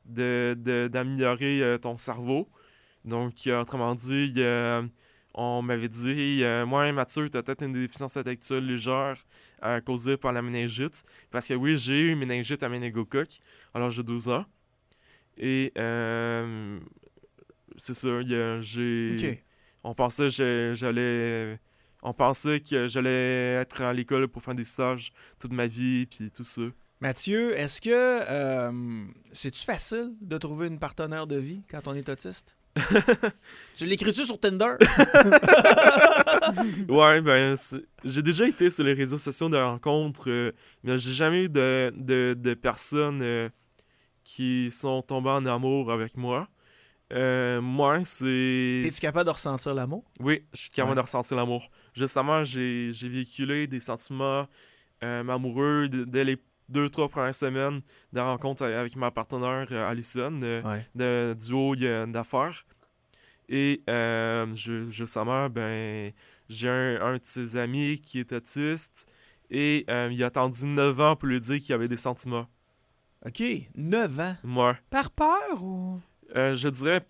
d'améliorer ton cerveau. Donc, autrement dit, on m'avait dit, moi, Mathieu, tu as peut-être une déficience intellectuelle légère causée par la méningite. Parce que oui, j'ai eu une méningite à méningocoque à l'âge de 12 ans. Et c'est ça, OK. on pensait que j'allais être à l'école pour faire des stages toute ma vie, puis tout ça. Mathieu, est-ce que c'est-tu facile de trouver une partenaire de vie quand on est autiste? Tu l'écris-tu sur Tinder? Ouais, ben, j'ai déjà été sur les réseaux sociaux de rencontres, mais j'ai jamais eu de personnes qui sont tombées en amour avec moi. Moi, c'est... Es-tu capable de ressentir l'amour? Oui, je suis capable de ressentir l'amour. Justement, j'ai véhiculé des sentiments amoureux dès les 2-3 premières semaines de rencontre avec ma partenaire Alison, de duo d'affaires. Et justement, ben, j'ai un de ses amis qui est autiste et il a attendu 9 ans pour lui dire qu'il avait des sentiments. OK, 9 ans. Moi. Par peur ou... Je dirais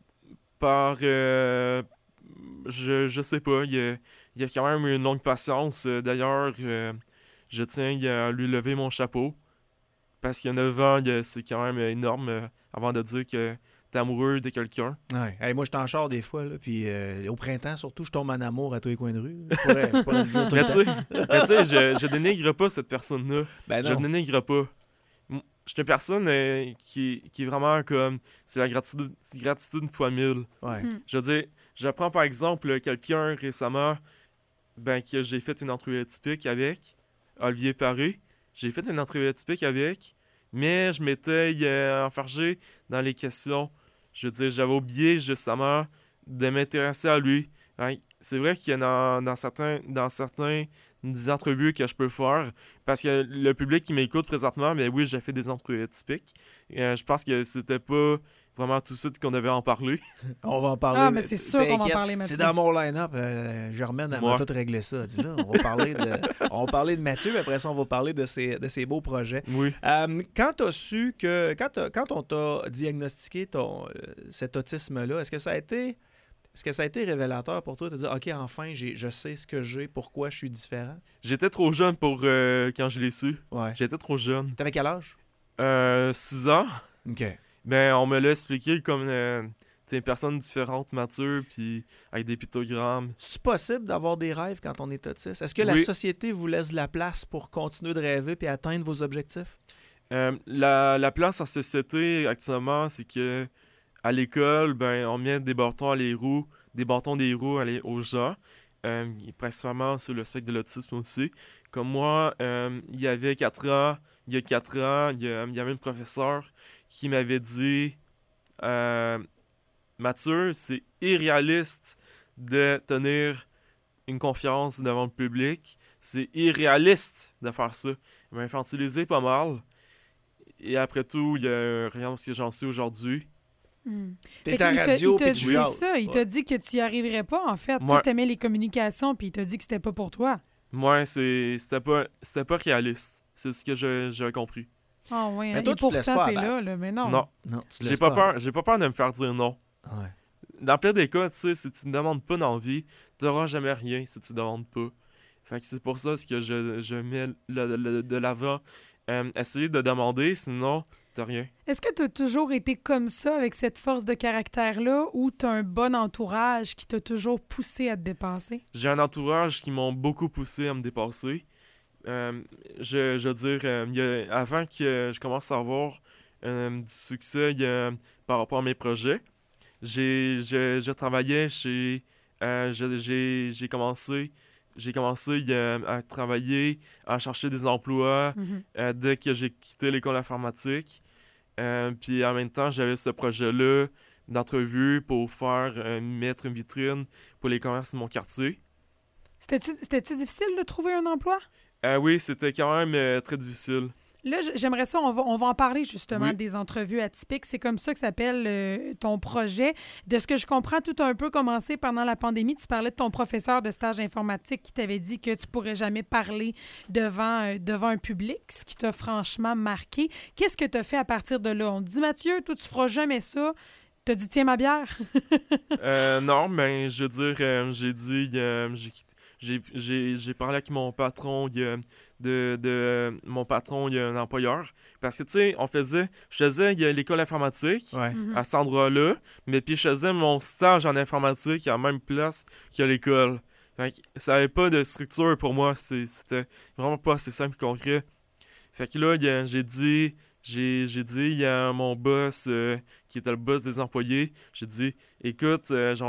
je sais pas, il y a quand même une longue patience. D'ailleurs, je tiens à lui lever mon chapeau. Parce qu'il y a 9 ans, c'est quand même énorme avant de dire que t'es amoureux de quelqu'un. Ouais. Hey, moi, je t'en char des fois, là, puis au printemps, surtout, je tombe en amour à tous les coins de rue. Je pourrais le dire tout le temps. Mais tu sais, je dénigre pas cette personne-là. Ben Je non. ne dénigre pas. Je suis une personne qui est vraiment comme... C'est la gratitude fois 1000. Ouais. Je veux dire, je prends par exemple quelqu'un récemment que j'ai fait une entrevue atypique avec, Olivier Paré. J'ai fait une entrevue atypique avec, mais je m'étais enfargé dans les questions. Je veux dire, j'avais oublié justement de m'intéresser à lui. Hein? C'est vrai qu'il y a dans certains des entrevues que je peux faire, parce que le public qui m'écoute présentement, mais oui, j'ai fait des entrevues atypiques. Je pense que c'était pas vraiment tout de suite qu'on devait en parler. On va en parler. Ah, mais c'est sûr qu'on va en T'inquiète, parler, Mathieu. c'est dans mon line-up. Germaine, elle m'a tout réglé ça. Elle dit là, on va parler de Mathieu, après ça, on va parler de ses beaux projets. Oui. Quand tu as su que... Quand on t'a diagnostiqué cet autisme-là, est-ce que ça a été révélateur pour toi de dire « OK, enfin, je sais ce que j'ai, pourquoi je suis différent? » J'étais trop jeune pour quand je l'ai su. Ouais. J'étais trop jeune. T'avais quel âge? 6 ans. OK. Ben, on me l'a expliqué comme une personne différente, mature, puis avec des pictogrammes. C'est possible d'avoir des rêves quand on est autiste? Est-ce que la société vous laisse de la place pour continuer de rêver et atteindre vos objectifs? La place en société actuellement, c'est que à l'école, ben, on met des bâtons des roues aux gens, principalement sur le spectre de l'autisme aussi. Comme moi, il y a 4 ans, il y avait une professeure qui m'avait dit Mathieu, c'est irréaliste de tenir une conférence devant le public. C'est irréaliste de faire ça. Il m'a infantilisé pas mal. Et après tout, il y a rien de ce que j'en suis aujourd'hui. T'es à radio, puis tu jases. ça. Il t'a dit que tu y arriverais pas, en fait. Toi, t'aimais les communications, puis il t'a dit que c'était pas pour toi. Moi, c'était pas réaliste. C'est ce que j'avais compris. Ah oui, mais toi, et tu te laisses pourtant, pas t'es abattre. là, mais non. Non, tu te J'ai laisses pas peur. J'ai pas peur de me faire dire non. Ouais. Dans le pire des cas, tu sais, si tu ne demandes pas dans la vie, tu n'auras jamais rien si tu ne demandes pas. Fait que c'est pour ça que je mets de l'avant. Essayer de demander, sinon, t'as rien. Est-ce que tu as toujours été comme ça, avec cette force de caractère-là, ou tu as un bon entourage qui t'a toujours poussé à te dépasser? J'ai un entourage qui m'ont beaucoup poussé à me dépasser. Je veux dire, avant que je commence à avoir du succès par rapport à mes projets, je travaillais chez... j'ai commencé à travailler, à chercher des emplois dès que j'ai quitté l'école informatique. Puis en même temps, j'avais ce projet-là d'entrevue pour mettre une vitrine pour les commerces de mon quartier. C'était-tu difficile de trouver un emploi? Oui, c'était quand même très difficile. Là, j'aimerais ça, on va en parler justement Oui. des entrevues atypiques. C'est comme ça que s'appelle ton projet. De ce que je comprends, tout a un peu commencé pendant la pandémie. Tu parlais de ton professeur de stage informatique qui t'avait dit que tu pourrais jamais parler devant un public, ce qui t'a franchement marqué. Qu'est-ce que tu as fait à partir de là? On te dit, Mathieu, toi, tu feras jamais ça. T'as dit, tiens ma bière. Non, mais je veux dire, j'ai dit, j'ai parlé avec mon patron, mon patron, il y a un employeur. Parce que, tu sais, je faisais l'école informatique Ouais. à cet endroit-là, mais puis je faisais mon stage en informatique à la même place que l'école. Fait que ça n'avait pas de structure pour moi, c'était vraiment pas assez simple et concret. Fait que là, j'ai dit, il y a mon boss, qui était le boss des employés, j'ai dit, écoute,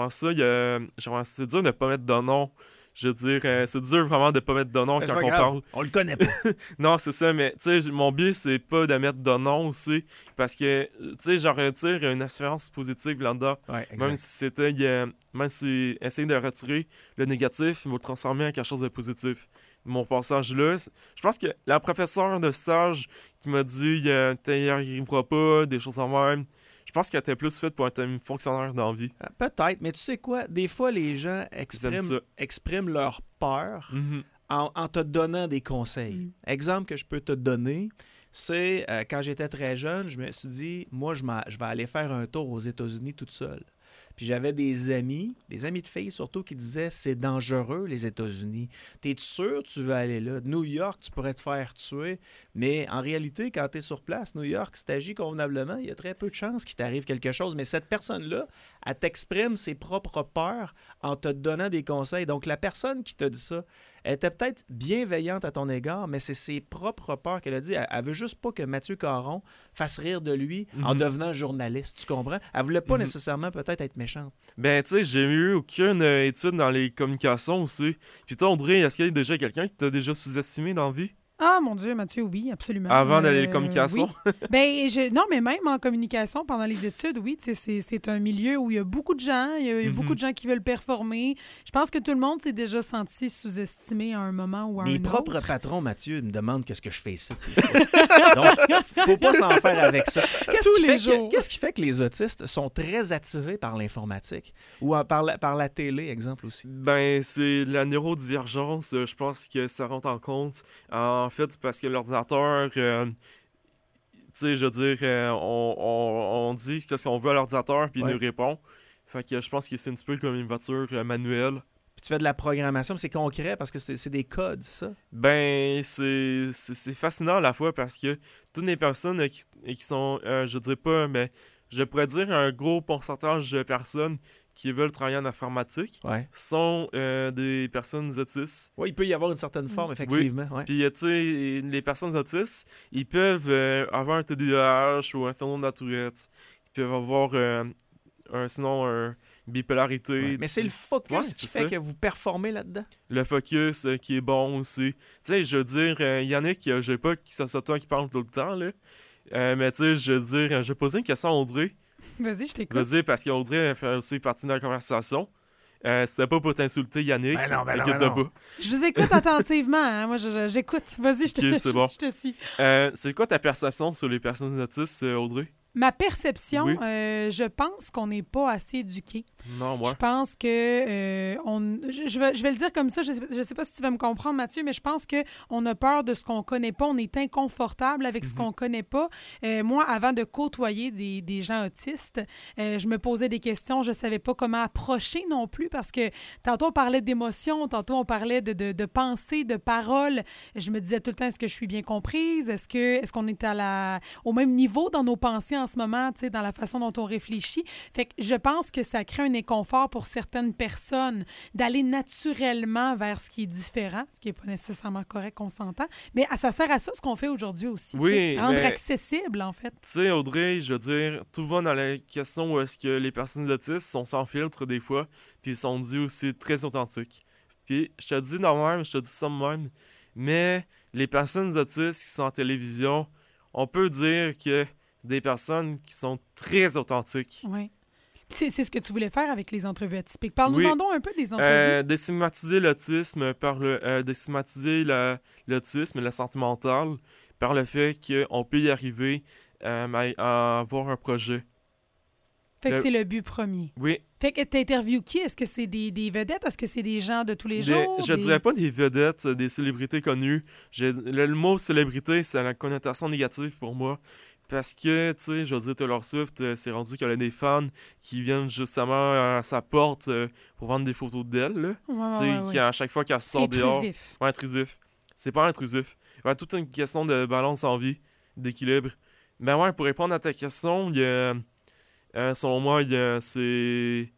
c'est dur de pas mettre de nom. Je veux dire, c'est dur vraiment de pas mettre de nom C'est quand pas on grave, parle. on le connaît pas. Non, c'est ça, mais tu sais, mon but, c'est pas de mettre de nom aussi, parce que, tu sais, j'en retire une assurance positive là-dedans. Ouais, Même exact. si même si essayer de retirer le négatif, il va le transformer en quelque chose de positif. Mon passage là, je pense que la professeure de stage qui m'a dit t'y arriveras pas, des choses en même, je pense qu'elle était plus faite pour être un fonctionnaire dans la vie. Peut-être, mais tu sais quoi? Des fois, les gens J'aime ça. expriment leur peur Mhm. en te donnant des conseils. Mm. Exemple que je peux te donner, c'est quand j'étais très jeune, je me suis dit, moi, je vais aller faire un tour aux États-Unis toute seule. Puis j'avais des amis de filles surtout, qui disaient, c'est dangereux, les États-Unis. T'es sûr que tu veux aller là? New York, tu pourrais te faire tuer. Mais en réalité, quand tu es sur place, New York, si tu agis convenablement, il y a très peu de chances qu'il t'arrive quelque chose. Mais cette personne-là, elle t'exprime ses propres peurs en te donnant des conseils. Donc, la personne qui t'a dit ça, elle était peut-être bienveillante à ton égard, mais c'est ses propres peurs qu'elle a dit. Elle veut juste pas que Mathieu Caron fasse rire de lui en Mhm. devenant journaliste, tu comprends? Elle voulait pas Mhm. nécessairement peut-être être méchante. Ben, tu sais, j'ai eu aucune étude dans les communications aussi. Puis toi, Audrey, est-ce qu'il y a déjà quelqu'un qui t'a déjà sous-estimé dans la vie? Ah, mon Dieu, Mathieu, oui, absolument. Avant d'aller en communication? Oui. Ben, non, mais même en communication, pendant les études, oui, tu sais, c'est un milieu où il y a beaucoup de gens, il y a Mhm. beaucoup de gens qui veulent performer. Je pense que tout le monde s'est déjà senti sous-estimé à un moment ou à Mes un propres autre. patrons, Mathieu, me demandent qu'est-ce que je fais ici. Donc, faut pas s'en faire avec ça. Tous les jours. Qu'est-ce qui fait que les autistes sont très attirés par l'informatique ou par la télé, exemple aussi? Ben, c'est la neurodivergence. Je pense que ça rentre en compte. En fait, parce que l'ordinateur, tu sais, je veux dire, on dit qu'est-ce qu'on veut à l'ordinateur, puis il Ouais. nous répond. Fait que je pense que c'est un petit peu comme une voiture manuelle. Puis tu fais de la programmation, mais c'est concret parce que c'est des codes, c'est ça? Ben, c'est fascinant à la fois parce que toutes les personnes qui sont, je dirais pas, mais je pourrais dire un gros pourcentage de personnes qui veulent travailler en informatique Ouais. sont des personnes autistes. Oui, il peut y avoir une certaine forme, effectivement. Ouais. Puis, tu sais, les personnes autistes, ils peuvent avoir un TDAH ou un syndrome de la Tourette. Ils peuvent avoir sinon une bipolarité. Ouais. Mais c'est le focus Ouais, qui c'est fait ça. que vous performez là-dedans. Le focus qui est bon aussi. Tu sais, je veux dire, Yannick, je sais pas qui c'est toi qui parle tout le temps, là. Mais tu sais, je veux dire, je vais poser une question à Audrey. Vas-y, je t'écoute. Vas-y, parce qu'Audrey fait aussi partie de la conversation. C'était pas pour t'insulter, Yannick. Ben non, Inquiète-toi ben non. pas. Je vous écoute attentivement. Hein. Moi, j'écoute. Vas-y, je te, Ok, c'est bon. je te suis. C'est quoi ta perception sur les personnes autistes, Audrey? Ma perception, Oui. je pense qu'on n'est pas assez éduqué. Non, moi. Je pense que je vais le dire comme ça. Je sais pas si tu vas me comprendre, Mathieu, mais je pense que on a peur de ce qu'on connaît pas. On est inconfortable avec ce qu'on connaît pas. Moi, avant de côtoyer des gens autistes, je me posais des questions. Je savais pas comment approcher non plus parce que tantôt on parlait d'émotions, tantôt on parlait de pensée, de paroles. Je me disais tout le temps, est-ce que je suis bien comprise? Est-ce qu'on est au même niveau dans nos pensées en ce moment, tu sais, dans la façon dont on réfléchit? Fait que je pense que ça crée un inconfort pour certaines personnes d'aller naturellement vers ce qui est différent, ce qui n'est pas nécessairement correct, on s'entend. Mais ça sert à ça, ce qu'on fait aujourd'hui aussi. Oui, tu sais, rendre mais- accessible, en fait. Tu sais, Audrey, je veux dire, tout va dans la question où est-ce que les personnes autistes sont sans filtre des fois, puis ils sont dit aussi très authentiques. Puis je te dis de même, je te dis ça de même, mais les personnes autistes qui sont en télévision, on peut dire que des personnes qui sont très authentiques. Oui. C'est ce que tu voulais faire avec les entrevues atypiques. Parle-nous-en donc un peu des entrevues. Déstigmatiser l'autisme déstigmatiser l'autisme et la santé mentale par le fait qu'on peut y arriver à avoir un projet. Fait que c'est le but premier. Oui. Fait que t'interviews qui? Est-ce que c'est des vedettes? Est-ce que c'est des gens de tous les jours? Je dirais pas des vedettes, des célébrités connues. Le mot célébrité, c'est la connotation négative pour moi. Parce que, tu sais, je veux dire, Taylor Swift, c'est rendu qu'il y a des fans qui viennent justement à sa porte pour vendre des photos d'elle, là. Tu sais, à chaque fois qu'elle sort dehors... C'est intrusif. Ouais, intrusif. C'est pas intrusif. Ouais, toute une question de balance en vie, d'équilibre. Mais ouais, pour répondre à ta question, il y a... selon moi, c'est...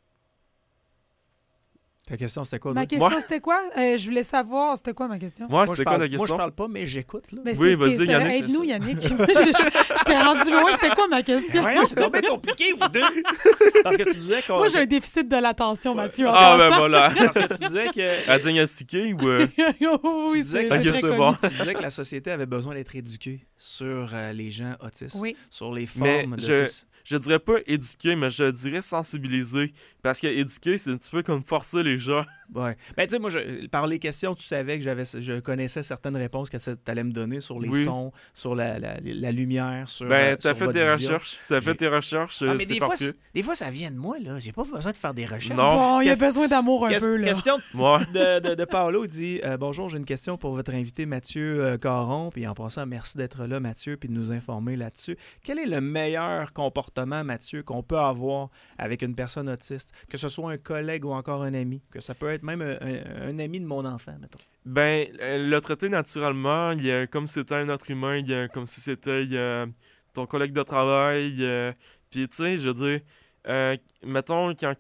Ta question, c'était quoi? Ma question, c'était quoi? Je voulais savoir, c'était quoi ma question? Moi, c'était quoi la question? Moi, je parle pas, mais j'écoute. Là. Ben, oui, vas-y, Yannick. Aide-nous, Yannick. Je t'ai rendu loin. C'était quoi ma question? Voyons, c'est donc bien compliqué, vous deux. Parce que tu disais qu'on... Moi, j'ai un déficit de l'attention, Mathieu. Ben voilà. Parce que tu disais que... À diagnostiquer ou... Oui, c'est bon. Tu disais que la société avait besoin d'être éduquée sur les gens autistes, sur les formes d'autisme. Je dirais pas éduquer, mais je dirais sensibiliser. Parce que éduquer, c'est un petit peu comme forcer les gens. Ouais. Ben, tu sais, moi, par les questions, tu savais que je connaissais certaines réponses que tu allais me donner sur les sons, sur la lumière, sur. Ben, t'as fait votre tes vision. recherches. T'as fait tes recherches. Ah, mais c'est des fois, ça vient de moi, là. J'ai pas besoin de faire des recherches. Non. Bon, il y a besoin d'amour un peu, là. Question Ouais. de Paolo, il dit bonjour, j'ai une question pour votre invité Mathieu Caron. Puis en passant, merci d'être là, Mathieu, puis de nous informer là-dessus. Quel est le meilleur comportement, Mathieu, qu'on peut avoir avec une personne autiste? Que ce soit un collègue ou encore un ami. Que ça peut être même un ami de mon enfant, mettons. Ben, le traiter naturellement, comme si c'était un être humain, comme si c'était ton collègue de travail. Puis, tu sais, je veux dire, mettons, quand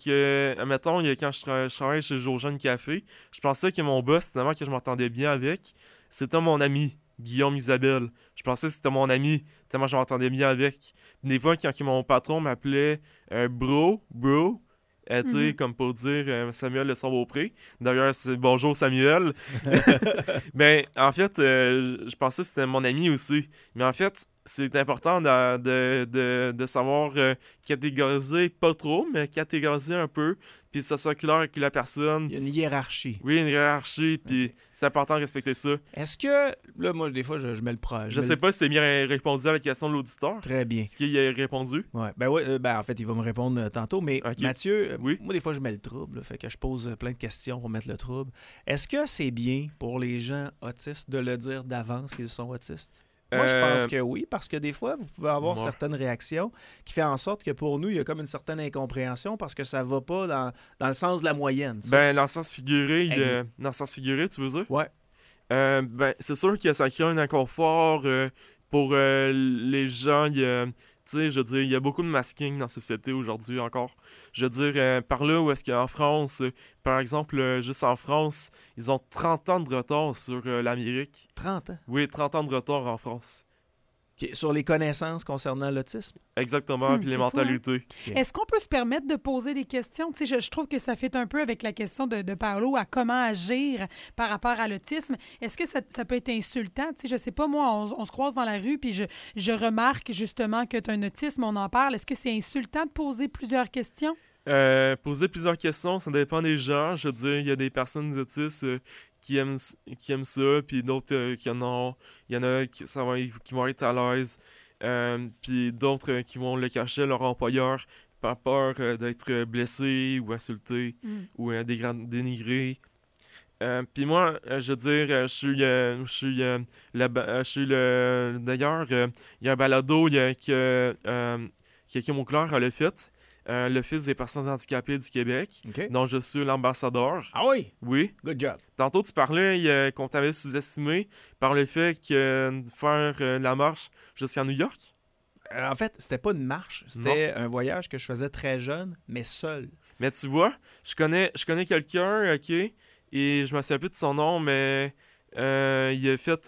je travaillais chez Jojeune Café, je pensais que mon boss, tellement que je m'entendais bien avec, c'était mon ami, Guillaume Isabelle. Je pensais que c'était mon ami, tellement je m'entendais bien avec. Des fois, quand mon patron m'appelait bro, tu sais, comme pour dire Samuel Le Beaupré. D'ailleurs, c'est bonjour Samuel. Mais en fait, je pensais que c'était mon ami aussi. Mais en fait, c'est important de savoir catégoriser, pas trop, mais catégoriser un peu, puis ça soit clair avec la personne. Il y a une hiérarchie. Oui, une hiérarchie, puis c'est important de respecter ça. Est-ce que, là, moi, des fois, je mets le proche. Je sais pas si c'est bien répondu à la question de l'auditeur. Très bien. Est-ce qu'il a répondu? Ouais. Ben oui, en fait, il va me répondre tantôt, mais Okay. Mathieu, Oui. moi, des fois, je mets le trouble, là, fait que je pose plein de questions pour mettre le trouble. Est-ce que c'est bien pour les gens autistes de le dire d'avance qu'ils sont autistes? Moi, je pense que oui, parce que des fois, vous pouvez avoir certaines réactions qui font en sorte que pour nous, il y a comme une certaine incompréhension parce que ça va pas dans le sens de la moyenne. T'sais. Ben, dans le sens figuré, tu veux dire? Ouais. Ben, c'est sûr que ça crée un inconfort pour les gens. Tu sais, je veux dire, il y a beaucoup de masking dans la société aujourd'hui encore. Je veux dire, par là où est-ce qu'en France, par exemple, juste en France, ils ont 30 ans de retard sur l'Amérique. 30 ans? Oui, 30 ans de retard en France. Okay. Sur les connaissances concernant l'autisme? Exactement, puis les mentalités. Fou, hein? Est-ce qu'on peut se permettre de poser des questions? Tu sais, je trouve que ça fait un peu avec la question de Paolo à comment agir par rapport à l'autisme. Est-ce que ça peut être insultant? Tu sais, je sais pas, moi, on se croise dans la rue, puis je remarque justement que tu as un autisme, on en parle. Est-ce que c'est insultant de poser plusieurs questions? Poser plusieurs questions, ça dépend des gens. Je veux dire, il y a des personnes autistes qui aiment ça, puis d'autres qui en ont. Il y en a qui vont être à l'aise, puis d'autres qui vont le cacher à leur employeur par peur d'être blessés ou insultés ou dénigrés. Puis moi, je veux dire, d'ailleurs, il y a un balado que Kim Auclair a fait. L'Office des personnes handicapées du Québec, dont je suis l'ambassadeur. Ah oui? Oui. Good job. Tantôt, tu parlais qu'on t'avait sous-estimé par le fait de faire la marche jusqu'à New York. En fait, c'était pas une marche. C'était un voyage que je faisais très jeune, mais seul. Mais tu vois, je connais quelqu'un, OK, et je me souviens plus de son nom, mais il a fait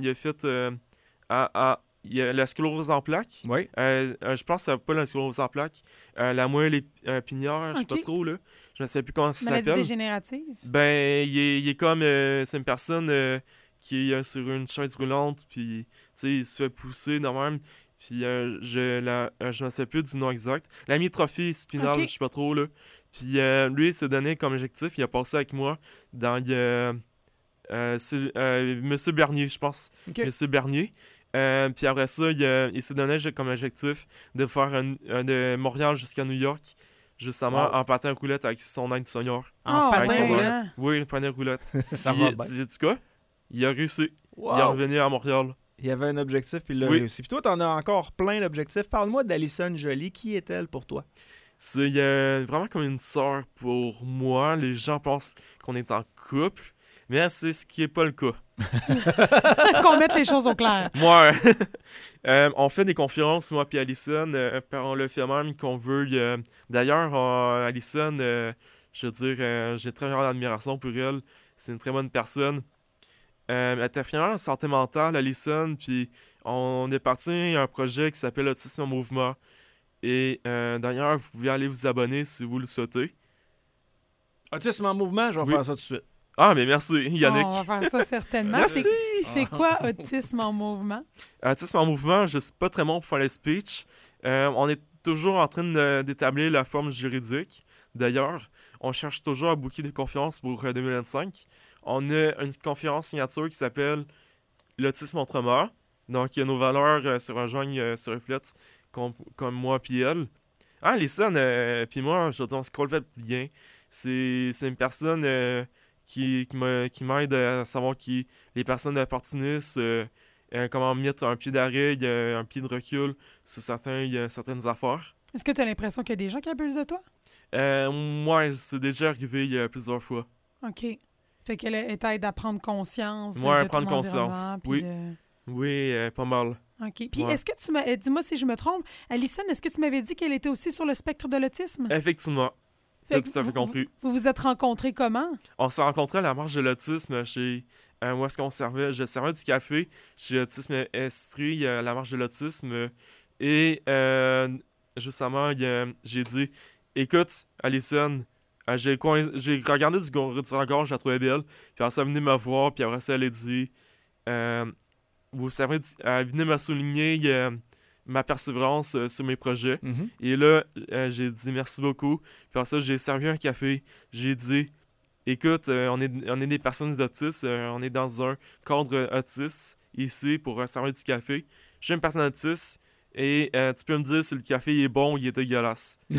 il y a la sclérose en plaques. Oui. Je pense que c'est pas la sclérose en plaques. La moelle épinière, je sais pas trop, là. Je ne sais plus comment ça s'appelle. Maladie dégénérative? Ben, il est comme... c'est une personne qui est sur une chaise roulante, puis, tu sais, il se fait pousser de même. Puis je me sais plus du nom exact. L'amyotrophie spinale, Ok. je sais pas trop, là. Puis lui, il s'est donné comme objectif, il a passé avec moi dans Monsieur Bernier, je pense. OK. Monsieur Bernier. Puis après ça, il s'est donné comme objectif de faire de Montréal jusqu'à New York, justement, Wow. en patin roulette avec son aide soigneur. En Ah, patin ouais. roulant. hein? Oui, le patin roulette. Ça Puis, va bien. sais-tu quoi? Il a réussi. Wow. Il est revenu à Montréal. Il y avait un objectif, puis il l'a Oui. réussi. Puis toi, t'en as encore plein d'objectifs. Parle-moi d'Alison Joly. Qui est-elle pour toi? C'est vraiment comme une sœur pour moi. Les gens pensent qu'on est en couple, mais c'est ce qui est pas le cas. Qu'on mette les choses au clair. Moi, on fait des conférences, moi puis Alison, on le fait même qu'on veut. D'ailleurs, Alison, je veux dire, j'ai très grande admiration pour elle. C'est une très bonne personne. Elle était finalement en santé mentale, Alison, puis on est parti à un projet qui s'appelle Autisme en mouvement. Et d'ailleurs, vous pouvez aller vous abonner si vous le souhaitez. Autisme en mouvement, je vais Oui. faire ça tout de suite. Ah, mais merci, Yannick. On va faire ça certainement. Merci. C'est quoi autisme en mouvement? Autisme en mouvement, je suis pas très bon pour faire les speeches. On est toujours en train d'établir la forme juridique. D'ailleurs, on cherche toujours à booker des conférences pour 2025. On a une conférence signature qui s'appelle L'autisme autrement. Donc, nos valeurs se rejoignent, se reflètent comme moi puis elle. Ah, Alison, puis moi, je veux dire, on se complète bien. C'est une personne qui m'aide à savoir les personnes opportunistes, comment mettre un pied d'arrêt, un pied de recul sur certaines affaires. Est-ce que tu as l'impression qu'il y a des gens qui abusent de toi? Moi, c'est déjà arrivé plusieurs fois. OK. Fait qu'elle t'aide à prendre conscience de, Ouais, de prendre ton conscience. environnement, puis Oui. de- Oui, pas mal. OK. Puis Ouais. est-ce que tu m'as... Dis-moi si je me trompe. Alison, est-ce que tu m'avais dit qu'elle était aussi sur le spectre de l'autisme? Effectivement. Fait T'as que tout à fait compris. Vous vous êtes rencontrés comment? On s'est rencontrés à la marche de l'autisme chez... où est-ce qu'on servait? Je servais du café chez Autisme Estrie, à la marche de l'autisme. Et justement, j'ai dit, écoute, Alison, j'ai regardé du regard, je la trouvais belle. Puis après ça, elle venait me voir, puis après ça, elle a dit, vous savez, elle venait me souligner ma persévérance sur mes projets. Mhm. Et là, j'ai dit merci beaucoup. Puis après ça, j'ai servi un café. J'ai dit, écoute, on est des personnes autistes. On est dans un cadre autiste ici pour servir du café. Je suis une personne autiste. Et tu peux me dire si le café est bon ou il est dégueulasse. Fait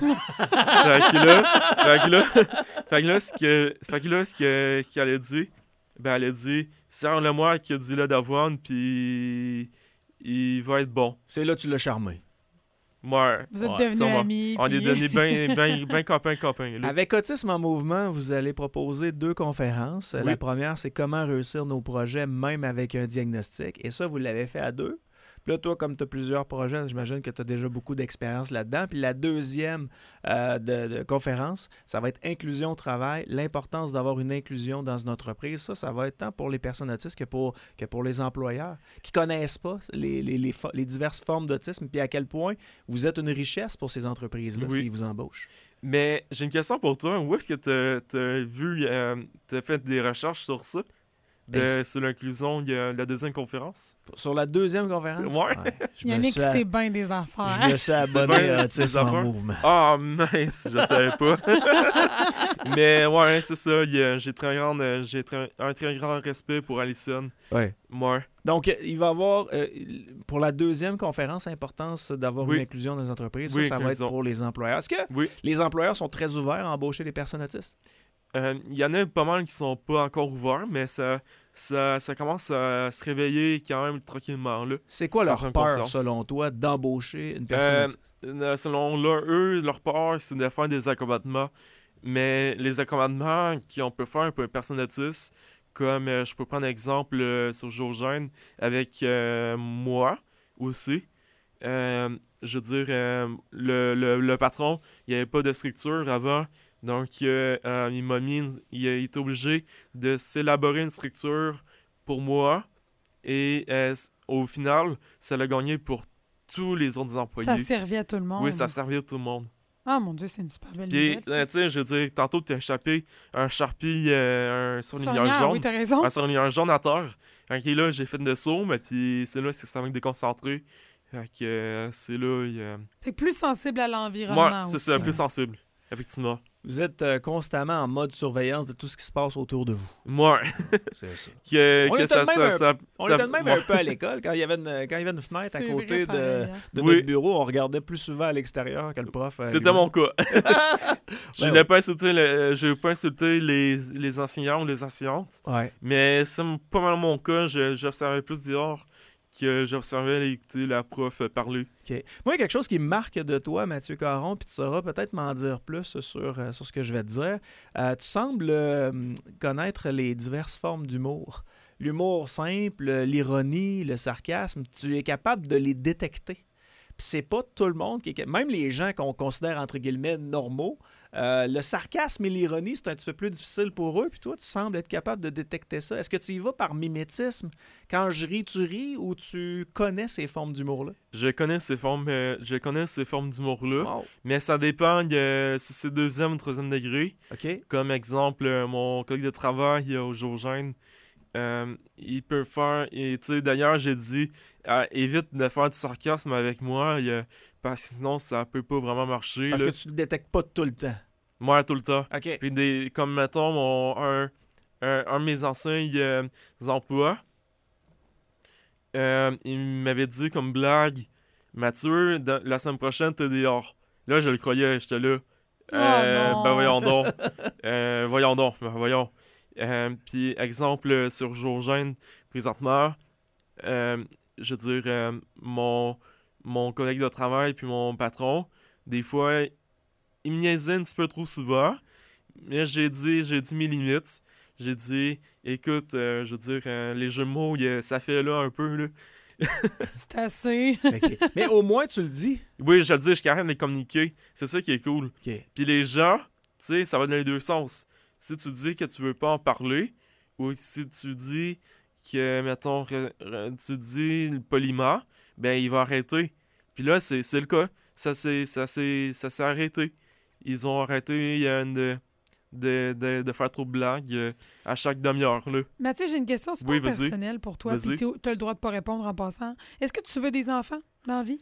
que là, ce qu'elle a dit, ben elle a dit, serre-le-moi avec du lait d'avoine, puis il va être bon. C'est là que tu l'as charmé. Moi, Vous êtes Ouais, devenus sûrement. amis. on puis- est devenus bien copains. Là. Avec Autisme en mouvement, vous allez proposer 2 conférences. Oui. La première, c'est comment réussir nos projets même avec un diagnostic. Et ça, vous l'avez fait à 2. Puis là, toi, comme tu as plusieurs projets, j'imagine que tu as déjà beaucoup d'expérience là-dedans. Puis la deuxième de conférence, ça va être inclusion au travail, l'importance d'avoir une inclusion dans une entreprise. Ça va être tant pour les personnes autistes que pour les employeurs qui ne connaissent pas les diverses formes d'autisme, puis à quel point vous êtes une richesse pour ces entreprises-là Oui. s'ils vous embauchent. Mais j'ai une question pour toi. Où est-ce que t'as vu, t'as fait des recherches sur ça? Sur l'inclusion, il y a la deuxième conférence? Sur la deuxième conférence? Ouais. Je me Yannick suis sait bien des affaires. Je me suis abonné bien à des Autisme en affaires. mouvement. Ah, mince, je savais pas. Mais ouais, c'est ça. J'ai un très grand respect pour Alison. Ouais. Moi. Donc, il va y avoir, pour la deuxième conférence, l'importance d'avoir Oui. une inclusion dans les entreprises. Oui, Ça va être inclusion. pour les employeurs. Est-ce que Oui. les employeurs sont très ouverts à embaucher des personnes autistes? Il y en a pas mal qui sont pas encore ouverts, mais ça commence à se réveiller quand même tranquillement, là. C'est quoi leur Prendre peur, conscience. selon toi, d'embaucher une personne autiste? Selon leur peur, c'est de faire des accommodements. Mais les accommodements qu'on peut faire pour une personne autiste, comme je peux prendre exemple sur Jogène avec moi aussi. Je veux dire, le patron, il n'y avait pas de structure avant. Donc, il était obligé de s'élaborer une structure pour moi. Et au final, ça l'a gagné pour tous les autres employés. Ça servait à tout le monde. Oui, ça servait à tout le monde. Ah, mon Dieu, c'est une super belle Puis, nouvelle. ça. tu sais, je veux dire, tantôt, tu as échappé un Sharpie, un surligneur Sonia, jaune. oui, t'as raison. Un surligneur jaune à terre. Ok, là, j'ai fait de saut, mais puis c'est là que ça m'a déconcentré. Fait que c'est là... Fait que plus sensible à l'environnement c'est aussi. ça, plus sensible, effectivement. Vous êtes constamment en mode surveillance de tout ce qui se passe autour de vous. Moi, C'est ça. On que était de même On ça- était de même ouais. un peu à l'école. Quand il y avait une fenêtre à C'est côté vrai, pareil, hein. de Oui. notre bureau, on regardait plus souvent à l'extérieur que le prof. C'était mon cas. Je Ben voulais pas insulter, les enseignants ou les enseignantes, Ouais. mais c'est pas mal mon cas. J'observais plus dehors que j'observais la prof parler. OK. Moi, il y a quelque chose qui me marque de toi, Mathieu Caron, puis tu sauras peut-être m'en dire plus sur ce que je vais te dire. Tu sembles connaître les diverses formes d'humour. L'humour simple, l'ironie, le sarcasme, tu es capable de les détecter. Puis c'est pas tout le monde qui est... Même les gens qu'on considère, entre guillemets, normaux, le sarcasme et l'ironie, c'est un petit peu plus difficile pour eux. Puis toi, tu sembles être capable de détecter ça. Est-ce que tu y vas par mimétisme? Quand je ris, tu ris, ou tu connais ces formes d'humour-là? Je connais ces formes d'humour-là, Wow. mais ça dépend si c'est 2e ou 3e degré. OK. Comme exemple, mon collègue de travail au Jogène, il peut faire... Et tu sais, d'ailleurs, j'ai dit, évite de faire du sarcasme avec moi, parce que sinon, ça peut pas vraiment marcher. Parce là. que tu le détectes pas tout le temps. Moi, tout le temps. OK. Puis comme, mettons, un de mes anciens emplois, il m'avait dit comme blague, Mathieu, la semaine prochaine, t'es dehors. Là, je le croyais, j'étais là. non. Ben voyons donc. Voyons. Puis, exemple, sur Jogène, présentement, je veux dire, mon collègue de travail puis mon patron, des fois, il me niaisait un petit peu trop souvent, mais j'ai dit mes limites. J'ai dit, écoute, je veux dire, les jeux de mots, ça fait là un peu, là. C'est assez. OK. Mais au moins, tu le dis. Oui, je le dis, je suis capable de les communiquer. C'est ça qui est cool. OK. Puis les gens, tu sais, ça va dans les deux sens. Si tu dis que tu veux pas en parler, ou si tu dis que, mettons, tu dis poliment, ben il va arrêter. Puis là, c'est le cas. Ça s'est arrêté. Ils ont arrêté de faire trop de blagues à chaque demi-heure, là. Mathieu, j'ai une question super Oui, vas-y. personnelle pour toi. Vas-y. Puis tu as le droit de pas répondre en passant. Est-ce que tu veux des enfants dans la vie?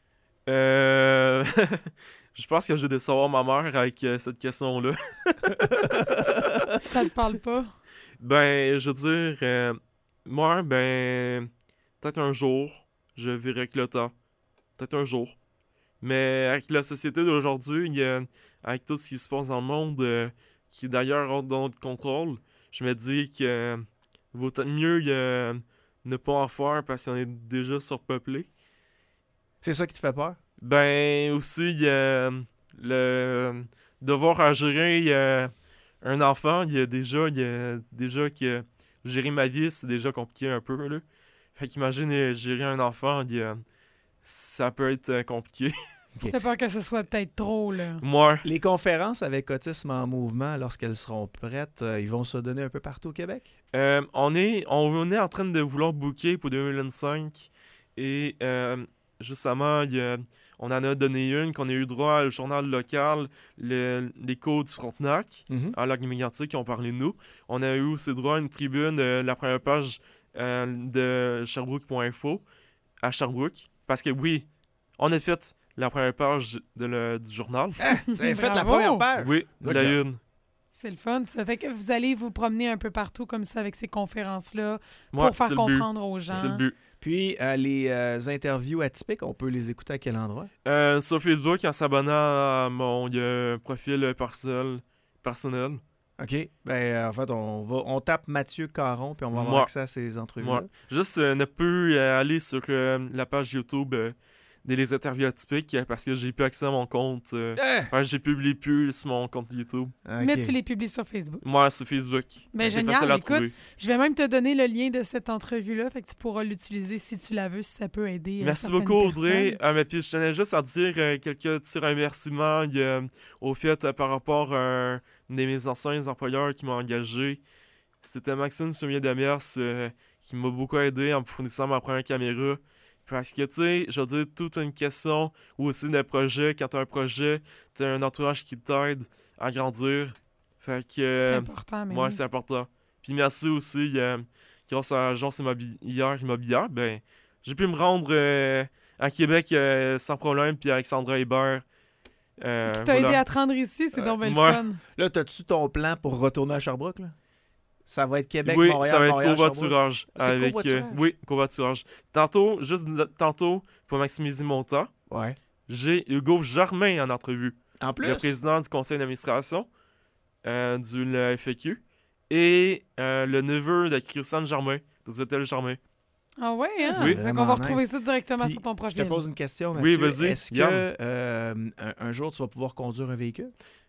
Je pense que j'ai de savoir ma mère avec cette question-là. Ça te parle pas? Ben, je veux dire, moi, ben, peut-être un jour, je verrai avec le temps. Peut-être un jour. Mais avec la société d'aujourd'hui, avec tout ce qui se passe dans le monde, qui est d'ailleurs hors de notre contrôle, je me dis que vaut peut-être mieux ne pas en faire parce qu'on est déjà surpeuplé. C'est ça qui te fait peur? Ben, aussi, il y a le devoir à gérer un enfant. Il y a déjà que gérer ma vie, c'est déjà compliqué un peu, là. Fait qu'imagine gérer un enfant, ça peut être compliqué. T'as peur que ce soit peut-être trop, là. Moi, Les conférences avec Autisme en mouvement, lorsqu'elles seront prêtes, ils vont se donner un peu partout au Québec? on est en train de vouloir booker pour 2025 et justement, on en a donné une qu'on a eu droit au journal local, l'écho du Frontenac, à Lac-Mégantic qui ont parlé de nous. On a eu aussi droit à une tribune, la première page de Sherbrooke.info à Sherbrooke. Parce que oui, on a fait la première page du journal. Vous avez fait la Bravo! première page? Oui, Good la job. une. C'est le fun, ça. Fait que vous allez vous promener un peu partout comme ça avec ces conférences-là Moi, pour faire c'est le but. comprendre aux gens. C'est le but. Puis, les interviews atypiques, on peut les écouter à quel endroit? Sur Facebook, en s'abonnant à mon profil personnel. OK. Ben, en fait, on tape Mathieu Caron, puis on va avoir Moi. accès à ces entrevues-là. Moi. Juste ne plus aller sur la page YouTube des interviews atypiques parce que j'ai plus accès à mon compte. Je publie plus sur mon compte YouTube. OK. Mais tu les publies sur Facebook. Moi, sur Facebook. Ben, C'est génial, facile à écoute. trouver. Je vais même te donner le lien de cette entrevue-là, fait que tu pourras l'utiliser si tu la veux, si ça peut aider. Merci certaines beaucoup, Audrey. personnes. Mais puis je tenais juste à dire quelques petits remerciements au fait par rapport à un de mes anciens employeurs qui m'a engagé. C'était Maxime Soumier-Demers qui m'a beaucoup aidé en me fournissant ma première caméra. Parce que, tu sais, je veux dire, toute une question ou aussi des projets. Quand tu as un projet, tu as un entourage qui t'aide à grandir. Fait que... C'est important, mais Ouais, oui. c'est important. Puis merci aussi, grâce à l'agence immobilière, ben, j'ai pu me rendre à Québec sans problème, puis Alexandra Hébert. Qui t'a aidé à te rendre ici, c'est donc bien le fun. Là, t'as-tu ton plan pour retourner à Sherbrooke, là? Ça va être Québec, oui, Montréal, ça va être Montréal, covoiturage. Sherbrooke. C'est covoiturage? Oui, covoiturage. Tantôt, pour maximiser mon temps, Ouais. j'ai Hugo Germain en entrevue. En plus? Le président du conseil d'administration du FAQ. Et le neveu de Christiane Germain, des hôtels Germain. Ah ouais, hein? Oui. Fait qu'on va retrouver ça directement Puis, sur ton profil. Je te pose une question, Mathieu. Oui, vas-y. Est-ce que un jour, tu vas pouvoir conduire un véhicule?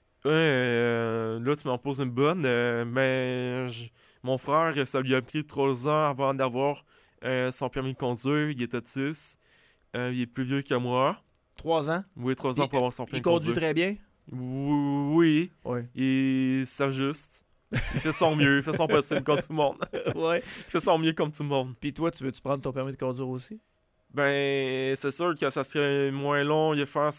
Ouais, là, tu m'en poses une bonne. Mais mon frère, ça lui a pris 3 ans avant d'avoir son permis de conduire. Il est autiste. Il est plus vieux que moi. 3 ans? Oui, 3 ans pour avoir son permis Il de conduire. conduit très bien? Oui. Oui. Il s'ajuste. Il fait son mieux. Il fait son possible comme tout le monde. Ouais. Il fait son mieux comme tout le monde. Puis toi, tu veux-tu prendre ton permis de conduire aussi? Ben, c'est sûr que ça serait moins long de faire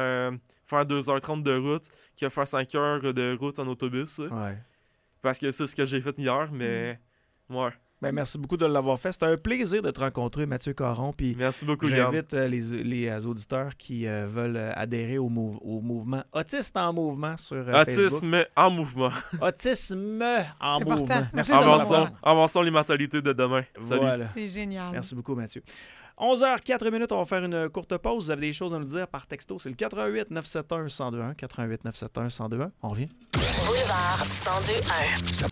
2h30 de route que faire 5 heures de route en autobus. Ouais. Parce que c'est ce que j'ai fait hier, mais... Ouais. Ben, merci beaucoup de l'avoir fait. C'était un plaisir de te rencontrer, Mathieu Caron. Puis Merci beaucoup, Yann. j'invite les auditeurs qui veulent adhérer au mouvement Autisme en mouvement sur Facebook. Autisme en mouvement. Autisme en C'est mouvement. important. Merci de l'avoir fait. Avançons les mentalités de demain. Salut. Voilà. C'est génial. Merci beaucoup, Mathieu. 11h04, on va faire une courte pause. Vous avez des choses à nous dire par texto. C'est le 88 971 1021. 88 971 1021. On revient. Boulevard 1021.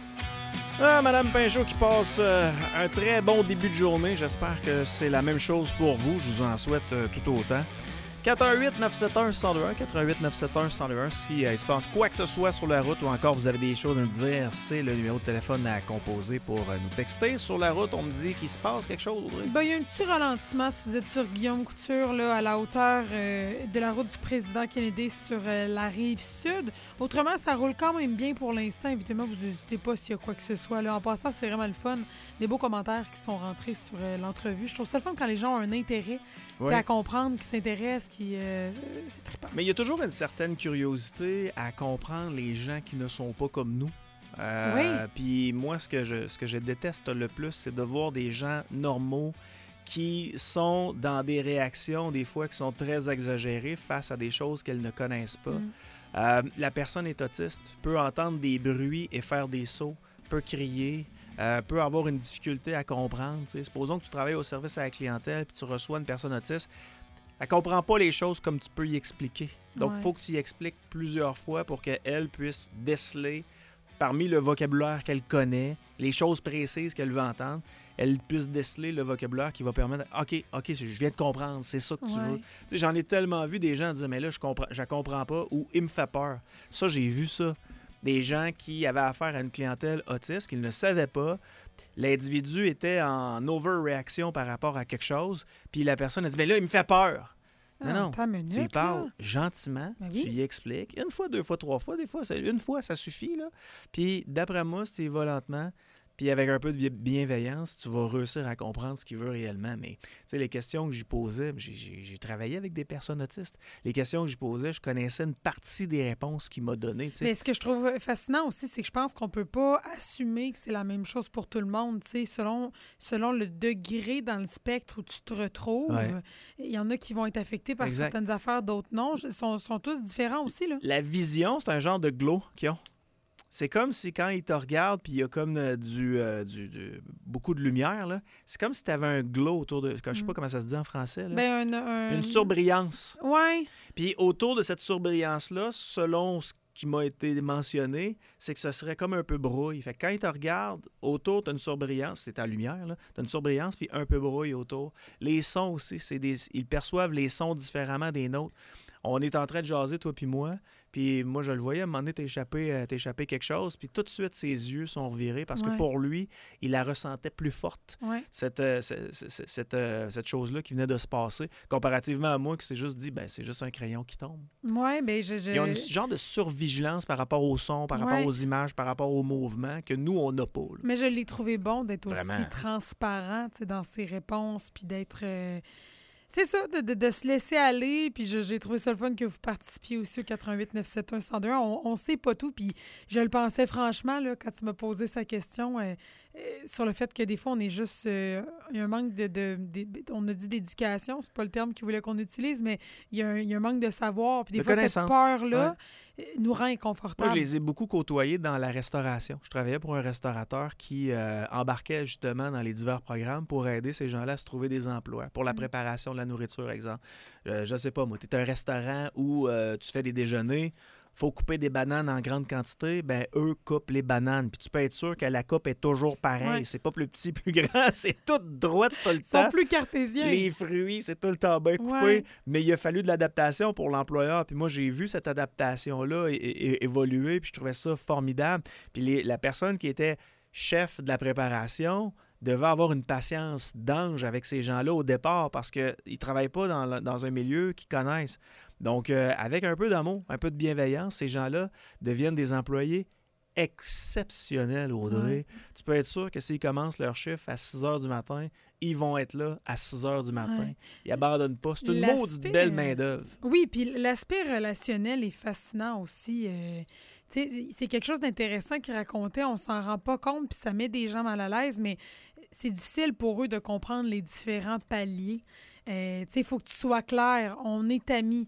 Ah, Madame Pinchot qui passe un très bon début de journée. J'espère que c'est la même chose pour vous. Je vous en souhaite tout autant. 418-971-1021, 418-971-1021. Si il se passe quoi que ce soit sur la route ou encore vous avez des choses à nous dire, c'est le numéro de téléphone à composer pour nous texter. Sur la route, on me dit qu'il se passe quelque chose, Audrey. Ben, il y a un petit ralentissement si vous êtes sur Guillaume Couture, là, à la hauteur de la route du président Kennedy sur la rive sud. Autrement, ça roule quand même bien pour l'instant. Évidemment, vous n'hésitez pas s'il y a quoi que ce soit. Là. En passant, c'est vraiment le fun. Des beaux commentaires qui sont rentrés sur l'entrevue. Je trouve ça le fun quand les gens ont un intérêt à comprendre, qui s'intéressent, c'est trippant. Mais il y a toujours une certaine curiosité à comprendre les gens qui ne sont pas comme nous. Oui. Puis moi, ce que je déteste le plus, c'est de voir des gens normaux qui sont dans des réactions, des fois, qui sont très exagérées face à des choses qu'elles ne connaissent pas. La personne est autiste, peut entendre des bruits et faire des sauts, peut crier, peut avoir une difficulté à comprendre. T'sais. Supposons que tu travailles au service à la clientèle puis tu reçois une personne autiste. Elle comprend pas les choses comme tu peux y expliquer. Donc, il faut que tu y expliques plusieurs fois pour qu'elle puisse déceler, parmi le vocabulaire qu'elle connaît, les choses précises qu'elle veut entendre, elle puisse déceler le vocabulaire qui va permettre « OK, je viens de comprendre, c'est ça que tu veux. » T'sais, j'en ai tellement vu des gens dire « Mais là, je comprends pas » ou « Il me fait peur. » Ça, j'ai vu ça. Des gens qui avaient affaire à une clientèle autiste, qu'ils ne savaient pas. L'individu était en overreaction par rapport à quelque chose, puis la personne a dit « Mais là, il me fait peur. » Non, tu y parles gentiment, tu y expliques. Une fois, 2 fois, 3 fois, des fois, une fois, ça suffit. Là. Puis d'après moi, si tu y vas lentement, puis avec un peu de bienveillance, tu vas réussir à comprendre ce qu'il veut réellement. Mais tu sais, les questions que j'y posais, j'ai travaillé avec des personnes autistes. Les questions que j'y posais, je connaissais une partie des réponses qu'il m'a données. T'sais. Mais ce que je trouve fascinant aussi, c'est que je pense qu'on peut pas assumer que c'est la même chose pour tout le monde. Selon le degré dans le spectre où tu te retrouves, il y en a qui vont être affectés par certaines affaires, d'autres non. Ils sont tous différents aussi. Là. La vision, c'est un genre de glow qu'ils ont. C'est comme si quand ils te regardent puis il y a comme beaucoup de lumière, là, c'est comme si tu avais un glow autour de... Je sais pas comment ça se dit en français. Là. Ben, une surbrillance. Oui. Puis autour de cette surbrillance-là, selon ce qui m'a été mentionné, c'est que ce serait comme un peu brouille. Fait que quand ils te regardent, autour, tu as une surbrillance, c'est ta lumière, là. Tu as une surbrillance puis un peu brouille autour. Les sons aussi, ils perçoivent les sons différemment des nôtres. On est en train de jaser, toi puis moi. Puis moi, je le voyais, à un moment donné, t'échappé quelque chose. Puis tout de suite, ses yeux sont revirés parce que pour lui, il la ressentait plus forte, cette chose-là qui venait de se passer, comparativement à moi qui s'est juste dit, ben c'est juste un crayon qui tombe. Oui, bien, Ils ont un genre de survigilance par rapport au son, par rapport aux images, par rapport au mouvement que nous, on n'a pas. Là. Mais je l'ai trouvé bon d'être Vraiment. aussi transparent dans ses réponses, puis d'être... C'est ça, de se laisser aller. Puis j'ai trouvé ça le fun que vous participiez aussi au 88 971 1021. On sait pas tout. Puis je le pensais franchement, là, quand tu m'as posé sa question, sur le fait que des fois, on est juste... il y a un manque on a dit d'éducation, c'est pas le terme qu'il voulait qu'on utilise, mais il y a un manque de savoir. Puis des fois, cette peur-là nous rend inconfortables. Moi, je les ai beaucoup côtoyés dans la restauration. Je travaillais pour un restaurateur qui embarquait justement dans les divers programmes pour aider ces gens-là à se trouver des emplois pour la préparation de la nourriture, exemple. Je sais pas, moi, tu es un restaurant où tu fais des déjeuners, faut couper des bananes en grande quantité, ben eux coupent les bananes. Puis tu peux être sûr que la coupe est toujours pareille. Ouais. C'est pas plus petit, plus grand, c'est tout droit tout le temps. Ils sont plus cartésiens. Les fruits, c'est tout le temps bien coupé. Ouais. Mais il a fallu de l'adaptation pour l'employeur. Puis moi, j'ai vu cette adaptation-là évoluer, puis je trouvais ça formidable. Puis la personne qui était chef de la préparation devait avoir une patience d'ange avec ces gens-là au départ parce qu'ils ne travaillent pas dans un milieu qu'ils connaissent. Donc, avec un peu d'amour, un peu de bienveillance, ces gens-là deviennent des employés exceptionnels, Audrey. Ouais. Tu peux être sûr que s'ils commencent leur chiffre à 6 heures du matin, ils vont être là à 6 heures du matin. Ouais. Ils n'abandonnent pas. C'est une maudite belle main-d'œuvre. Oui, puis l'aspect relationnel est fascinant aussi. C'est quelque chose d'intéressant qu'il racontait, on s'en rend pas compte, puis ça met des gens mal à l'aise, mais c'est difficile pour eux de comprendre les différents paliers. Il faut que tu sois clair, on est amis.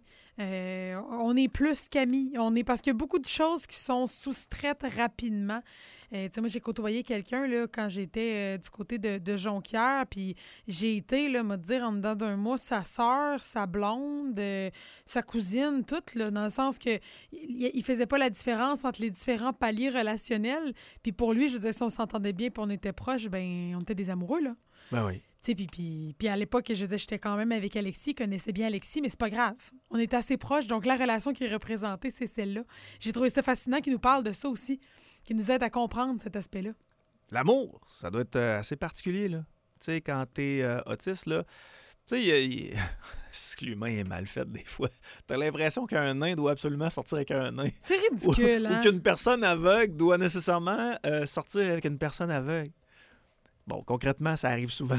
On est plus qu'amis. Parce qu'il y a beaucoup de choses qui sont soustraites rapidement. Moi, j'ai côtoyé quelqu'un là, quand j'étais du côté de Jonquière, puis j'ai été, m'a dire, en dedans d'un mois, sa sœur, sa blonde, sa cousine, toutes, là, dans le sens que il faisait pas la différence entre les différents paliers relationnels. Puis pour lui, je veux dire, si on s'entendait bien puis on était proches, ben on était des amoureux, là. Ben oui. Puis à l'époque, je disais, j'étais quand même avec Alexis, connaissais bien Alexis, mais c'est pas grave. On est assez proches, donc la relation qui est représentée, c'est celle-là. J'ai trouvé ça fascinant qu'il nous parle de ça aussi, qu'il nous aide à comprendre cet aspect-là. L'amour, ça doit être assez particulier, là. Tu sais, quand t'es autiste, là, tu sais, c'est que l'humain est mal fait des fois. T'as l'impression qu'un nain doit absolument sortir avec un nain. C'est ridicule, hein? Ou qu'une personne aveugle doit nécessairement sortir avec une personne aveugle. Bon, concrètement, ça arrive souvent.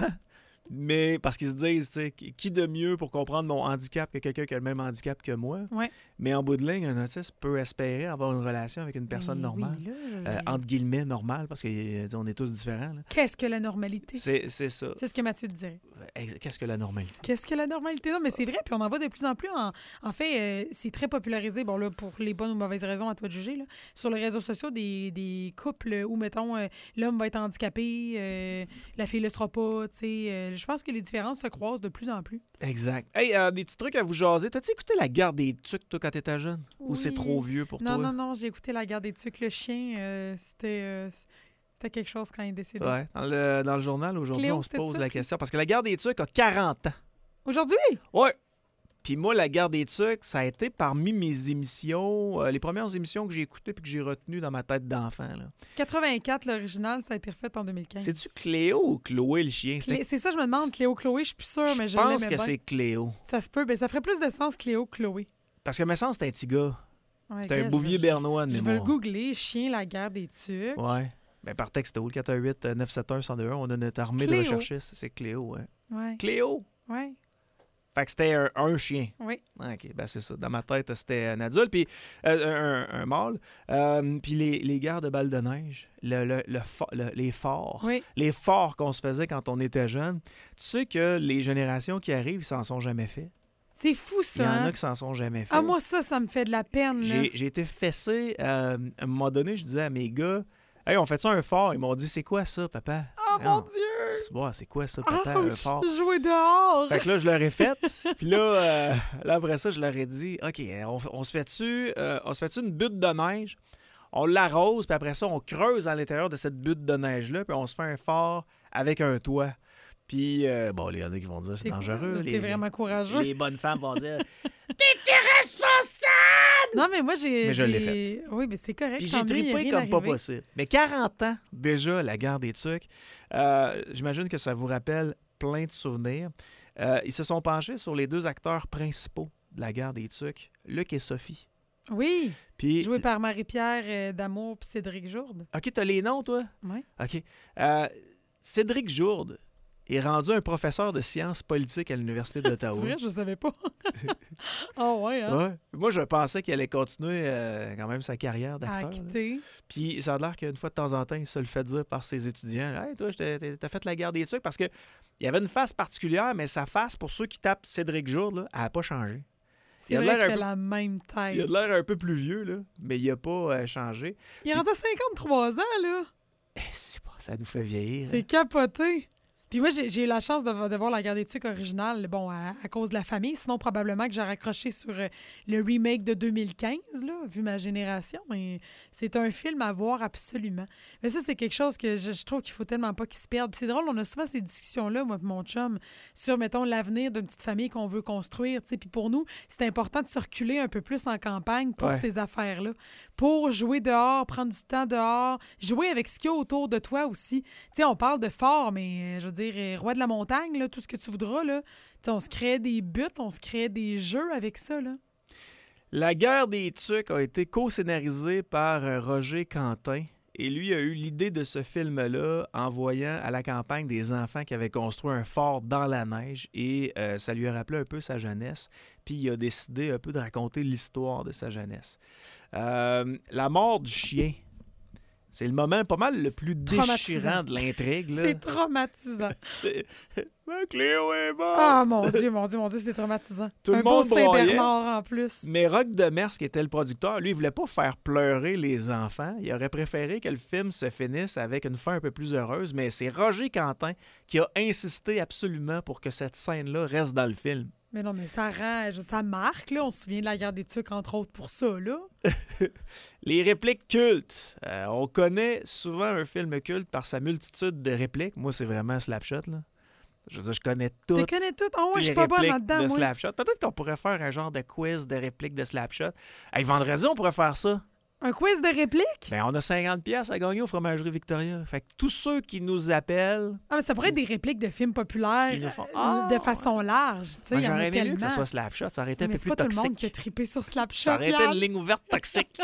Mais parce qu'ils se disent, tu sais, qui de mieux pour comprendre mon handicap que quelqu'un qui a le même handicap que moi? Ouais. Mais en bout de ligne, un autiste peut espérer avoir une relation avec une personne normale. Oui, là, entre guillemets, normale, parce qu'on est tous différents. Là. Qu'est-ce que la normalité? C'est ça. C'est ce que Mathieu te dirait. Qu'est-ce que la normalité? Qu'est-ce que la normalité? Non, mais c'est vrai, puis on en voit de plus en plus. En fait, c'est très popularisé, bon là, pour les bonnes ou mauvaises raisons, à toi de juger, là, sur les réseaux sociaux, des couples où, mettons, l'homme va être handicapé, la fille le sera pas, tu sais. Je pense que les différences se croisent de plus en plus. Exact. Hey, des petits trucs à vous jaser. T'as-tu écouté La Guerre des Tucs, toi, quand t'étais jeune? Oui. Ou c'est trop vieux pour toi? Non, j'ai écouté La Guerre des Tucs. Le chien, c'était quelque chose quand il est décédé. Oui. Dans le journal, aujourd'hui, Cléo, on se pose la question. Parce que La Guerre des Tucs a 40 ans. Aujourd'hui? Oui. Puis moi, La Guerre des Tucs, ça a été parmi mes émissions, les premières émissions que j'ai écoutées puis que j'ai retenues dans ma tête d'enfant. Là. 84, l'original, ça a été refait en 2015. C'est-tu Cléo ou Chloé, le chien? C'est ça, je me demande. Cléo-Chloé, je suis plus sûre, mais je l'aimais bien. Je pense que c'est Cléo. Ça se peut. Ben, ça ferait plus de sens, Cléo-Chloé. Parce que, me semble, c'est un petit gars. Ouais, c'est un bouvier bernois de mémoire. Je vais le googler, chien, La Guerre des Tucs. Oui. Ben, par texto, le 418-971-1021, on a notre armée de recherchistes. C'est Cléo, ouais. Cléo? Oui. Fait que c'était un chien. Oui. OK, ben c'est ça. Dans ma tête, c'était un adulte, puis un mâle. Puis les guerres de balles de neige, les forts. Oui. Les forts qu'on se faisait quand on était jeune. Tu sais que les générations qui arrivent, ils s'en sont jamais fait. C'est fou, ça. Il y en a qui s'en sont jamais fait. Ah, moi, ça me fait de la peine. J'ai été fessé. À un moment donné, je disais à mes gars, « Hey, on fait ça un fort? » Ils m'ont dit, « C'est quoi ça, papa? » Oh, mon Dieu! C'est quoi ça, papa, un fort? Jouer dehors! Fait que là, je leur ai fait. Puis là, après ça, je leur ai dit, OK, on se fait-tu une butte de neige? On l'arrose, puis après ça, on creuse à l'intérieur de cette butte de neige-là, puis on se fait un fort avec un toit. Puis, bon, il y en a qui vont dire, c'est dangereux. T'es vraiment courageux. Les bonnes femmes vont dire, t'es irresponsable! Non, mais moi, j'ai... Mais je l'ai fait. Oui, mais c'est correct. Puis j'ai trippé comme pas possible. Mais 40 ans, déjà, La Guerre des Tucs. J'imagine que ça vous rappelle plein de souvenirs. Ils se sont penchés sur les deux acteurs principaux de La Guerre des Tucs, Luc et Sophie. Oui, puis, joué par Marie-Pierre D'Amour puis Cédric Jourde. OK, t'as les noms, toi? Oui. OK. Cédric Jourde, est rendu un professeur de sciences politiques à l'Université d'Ottawa. C'est vrai, je savais pas. Ouais, hein? Ouais. Moi, je pensais qu'il allait continuer quand même sa carrière d'acteur. Puis ça a l'air qu'une fois de temps en temps, il se le fait dire par ses étudiants. « Hey, toi, t'as fait la guerre des tucs. » Parce qu'il y avait une face particulière, mais sa face, pour ceux qui tapent Cédric Jourde, là, elle n'a pas changé. C'est vrai qu'il a la même tête. Il a l'air un peu plus vieux, là, mais il n'a pas changé. Il est rendu à 53 ans, là. C'est pas, ça nous fait vieillir. C'est capoté. Puis moi, j'ai eu la chance de voir la guerre des tucs originale, bon, à cause de la famille. Sinon, probablement que j'ai raccroché sur le remake de 2015, là, vu ma génération. Mais c'est un film à voir absolument. Mais ça, c'est quelque chose que je trouve qu'il faut tellement pas qu'il se perde. Puis c'est drôle, on a souvent ces discussions-là, moi et mon chum, sur, mettons, l'avenir d'une petite famille qu'on veut construire. T'sais. Puis pour nous, c'est important de circuler un peu plus en campagne pour ces affaires-là. Pour jouer dehors, prendre du temps dehors, jouer avec ce qu'il y a autour de toi aussi. Tu sais, on parle de fort, mais je veux dire, roi de la montagne, là, tout ce que tu voudras, là. T'sais, on se crée des buts, on se crée des jeux avec ça, là. La guerre des tucs a été co-scénarisée par Roger Quentin. Et lui a eu l'idée de ce film-là en voyant à la campagne des enfants qui avaient construit un fort dans la neige. Et ça lui a rappelé un peu sa jeunesse. Puis il a décidé un peu de raconter l'histoire de sa jeunesse. La mort du chien, c'est le moment pas mal le plus déchirant de l'intrigue. Là. C'est traumatisant. Cléo est mort! Ah, mon Dieu, c'est traumatisant. Tout le beau monde broyait. Saint-Bernard en plus. Mais Roch Demers, qui était le producteur, lui, il voulait pas faire pleurer les enfants. Il aurait préféré que le film se finisse avec une fin un peu plus heureuse, mais c'est Roger Quentin qui a insisté absolument pour que cette scène-là reste dans le film. Mais non, mais ça marque, là. On se souvient de la guerre des tucs, entre autres, pour ça, là. Les répliques cultes. On connaît souvent un film culte par sa multitude de répliques. Moi, c'est vraiment Slapshot, là. Je veux dire, je connais toutes. Tu connais toutes? Oh, ouais, je les suis pas bonne répliques là-dedans, de moi. Slapshot. Peut-être qu'on pourrait faire un genre de quiz de répliques de Slapshot. Hey, vendredi, on pourrait faire ça. Un quiz de répliques? Ben, on a 50$ à gagner au Fromagerie Victoria. Fait que tous ceux qui nous appellent... Ah, mais ça pourrait être des répliques de films populaires de façon large. Moi, j'aurais aimé mieux que ce soit Slapshot. Ça aurait été un peu plus toxique. Mais c'est pas tout le monde qui a trippé sur Slapshot. Ça aurait été une ligne ouverte toxique.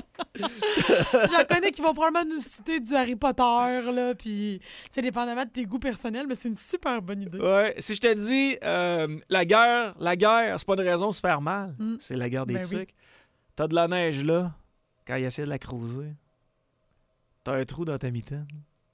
J'en connais qui vont probablement nous citer du Harry Potter, là, puis c'est dépendamment de tes goûts personnels, mais c'est une super bonne idée. Ouais, si je te dis la guerre, c'est pas une raison de se faire mal. C'est la guerre des trucs. Oui. T'as de la neige là. Quand il essaie de la creuser, t'as un trou dans ta mitaine.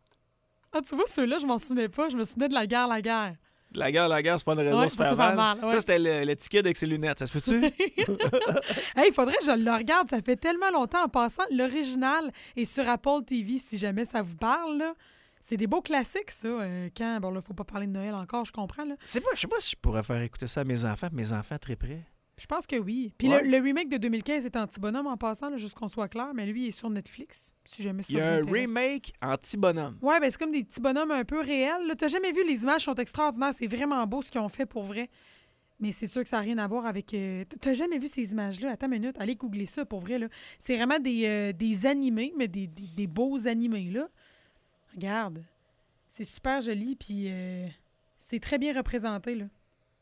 Ah, tu vois, ceux-là, je m'en souvenais pas. Je me souvenais de la guerre. La guerre, c'est pas une raison de se faire mal. Ouais. Ça, c'était le ticket avec ses lunettes. Ça se peut-tu? Hey, il faudrait que je le regarde. Ça fait tellement longtemps. En passant, l'original est sur Apple TV, si jamais ça vous parle, là. C'est des beaux classiques, ça. Bon, là, faut pas parler de Noël encore, je comprends, là. Je sais pas si je pourrais faire écouter ça à mes enfants, très près. Je pense que oui. Puis le remake de 2015 est Anti-Bonhomme en passant, là, juste qu'on soit clair, mais lui, il est sur Netflix, si jamais ça vous intéresse. Il y a un remake Anti-Bonhomme. Ouais, ben c'est comme des petits bonhommes un peu réels. Là, t'as jamais vu, les images sont extraordinaires. C'est vraiment beau ce qu'ils ont fait pour vrai. Mais c'est sûr que ça n'a rien à voir avec... T'as jamais vu ces images-là? Attends une minute, allez googler ça pour vrai. Là. C'est vraiment des animés, mais des beaux animés, là. Regarde. C'est super joli, puis c'est très bien représenté, là.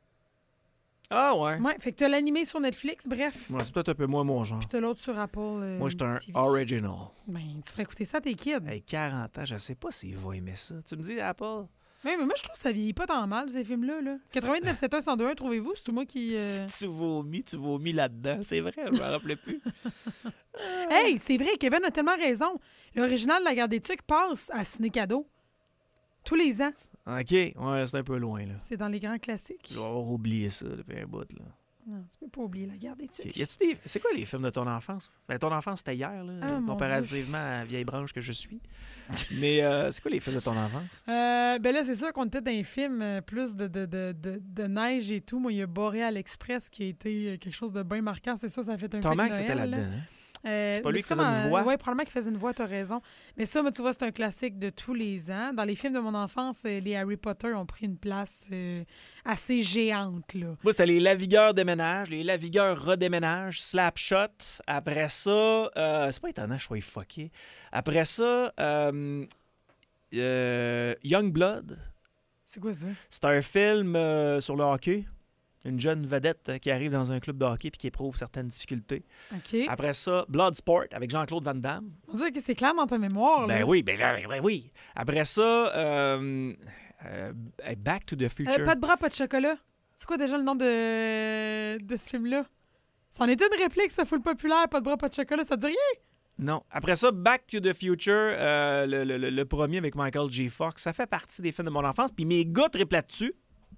Ah ouais? Ouais, fait que t'as l'animé sur Netflix, bref. Ouais, c'est peut-être un peu moins mon genre. Puis t'as l'autre sur Apple Moi, j'étais un TV. original. Ben, tu ferais écouter ça à tes kids. Hey, 40 ans, je sais pas s'ils vont aimer ça. Tu me dis, Apple? Oui, mais moi, je trouve que ça vieillit pas tant mal, ces films-là. Là. 89-71-102-1, trouvez-vous? C'est moi qui... Si tu vomis là-dedans. C'est vrai, je m'en rappelais plus. Hey, c'est vrai, Kevin a tellement raison. L'original de La Guerre des Tucs passe à Ciné-Cadeau. Tous les ans. OK, ouais, c'est un peu loin, là. C'est dans les grands classiques. Je vais avoir oublié ça depuis un bout, là. Non, tu peux pas oublier La Guerre des Tucs. Okay. C'est quoi les films de ton enfance? Ben, ton enfance, c'était hier, là, comparativement à la vieille branche que je suis. Mais c'est quoi les films de ton enfance? Ben là, c'est sûr qu'on était dans un film plus de neige et tout. Moi, il y a Boreal Express qui a été quelque chose de bien marquant. C'est ça, ça a fait un peu de Noël. Tom Hanks était là-dedans, hein? C'est pas lui qui faisait une voix? Oui, probablement qu'il faisait une voix, t'as raison. Mais ça, moi, tu vois, c'est un classique de tous les ans. Dans les films de mon enfance, les Harry Potter ont pris une place assez géante, là. Moi, c'était les Lavigueurs déménagent, les Lavigueurs redéménagent, Slapshot. Après ça, c'est pas étonnant que je sois fucké. Après ça, Youngblood. C'est quoi ça? C'est un film sur le hockey. Une jeune vedette qui arrive dans un club de hockey et qui éprouve certaines difficultés. OK. Après ça, Bloodsport avec Jean-Claude Van Damme. On dirait que c'est clair dans ta mémoire. Ben là. oui, ben oui. Après ça, Back to the Future. Pas de bras, pas de chocolat. C'est quoi déjà le nom de ce film-là? C'en est une réplique, ça, full populaire. Pas de bras, pas de chocolat, ça te dit rien? Non. Après ça, Back to the Future, le premier avec Michael J. Fox, ça fait partie des films de mon enfance. Puis mes gars triplent là-dessus.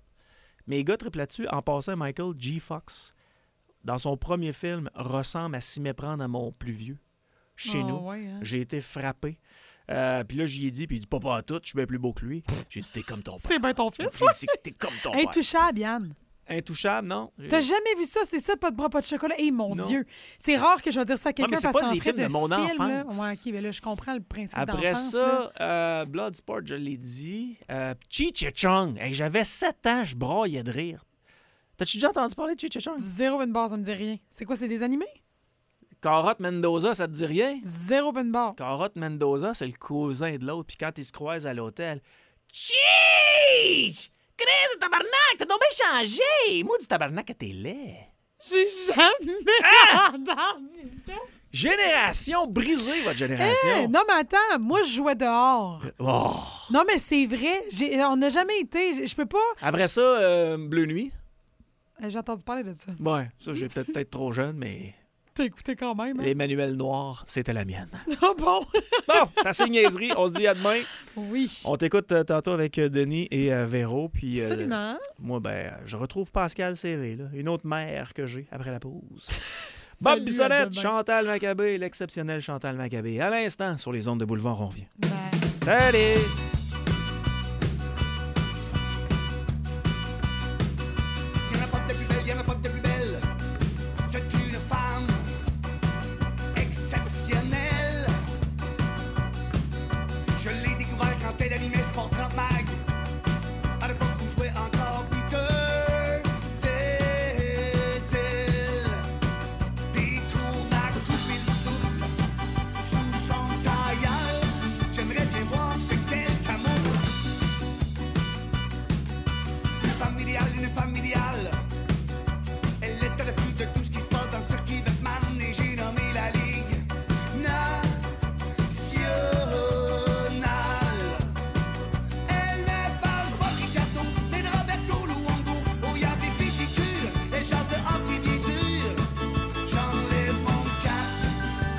En passant, Michael J. Fox, dans son premier film, ressemble à s'y méprendre à mon plus vieux. Chez nous. Ouais, hein? J'ai été frappé. Puis là, j'y ai dit, puis il dit pas à tout, je suis bien plus beau que lui. J'ai dit, t'es comme ton père. C'est bien ton fils, J'ai dit, t'es comme ton père. Intouchable, Yann. Intouchable, non? T'as jamais vu ça? C'est ça, pas de bras, pas de chocolat? Eh, mon Non. Dieu! C'est rare que je vais dire ça à quelqu'un mais c'est parce pas qu'en des fait films de mon enfance. Là, ouais, OK, mais là, je comprends le principe Après d'enfance. Là. ça, Bloodsport, je l'ai dit. Cheech et Chong. Hey, j'avais 7 ans, je broyais de rire. T'as-tu déjà entendu parler de Cheech et Chong? Zéro une barre, ça me dit rien. C'est quoi, c'est des animés? Carotte Mendoza, ça te dit rien? Zéro une barre. Carotte Mendoza, c'est le cousin de l'autre. Puis quand ils se croisent à l'hôtel, Cheech! Chris, tabarnak, t'as donc bien changé! Moi, du tabarnak, t'es laid. J'ai jamais entendu ça. Génération brisée, votre génération. Hey, non, mais attends, moi, je jouais dehors. Oh. Non, mais c'est vrai. On n'a jamais été. Je peux pas. Après ça, Bleu Nuit. J'ai entendu parler de ça. Ouais, ça, j'ai peut-être trop jeune, mais T'as écouté quand même. Hein? les manuels noirs, c'était la mienne. Oh bon. Bon, t'as assez de niaiserie. On se dit à demain. Oui. On t'écoute tantôt avec Denis et Véro. Puis, Absolument. moi, je retrouve Pascal Serré, là, une autre mère que j'ai après la pause. Salut, Bob Bissonnette, à demain. Chantal Maccabé, l'exceptionnel Chantal Maccabé. À l'instant, sur les ondes de Boulevard, on revient. Bye. Salut!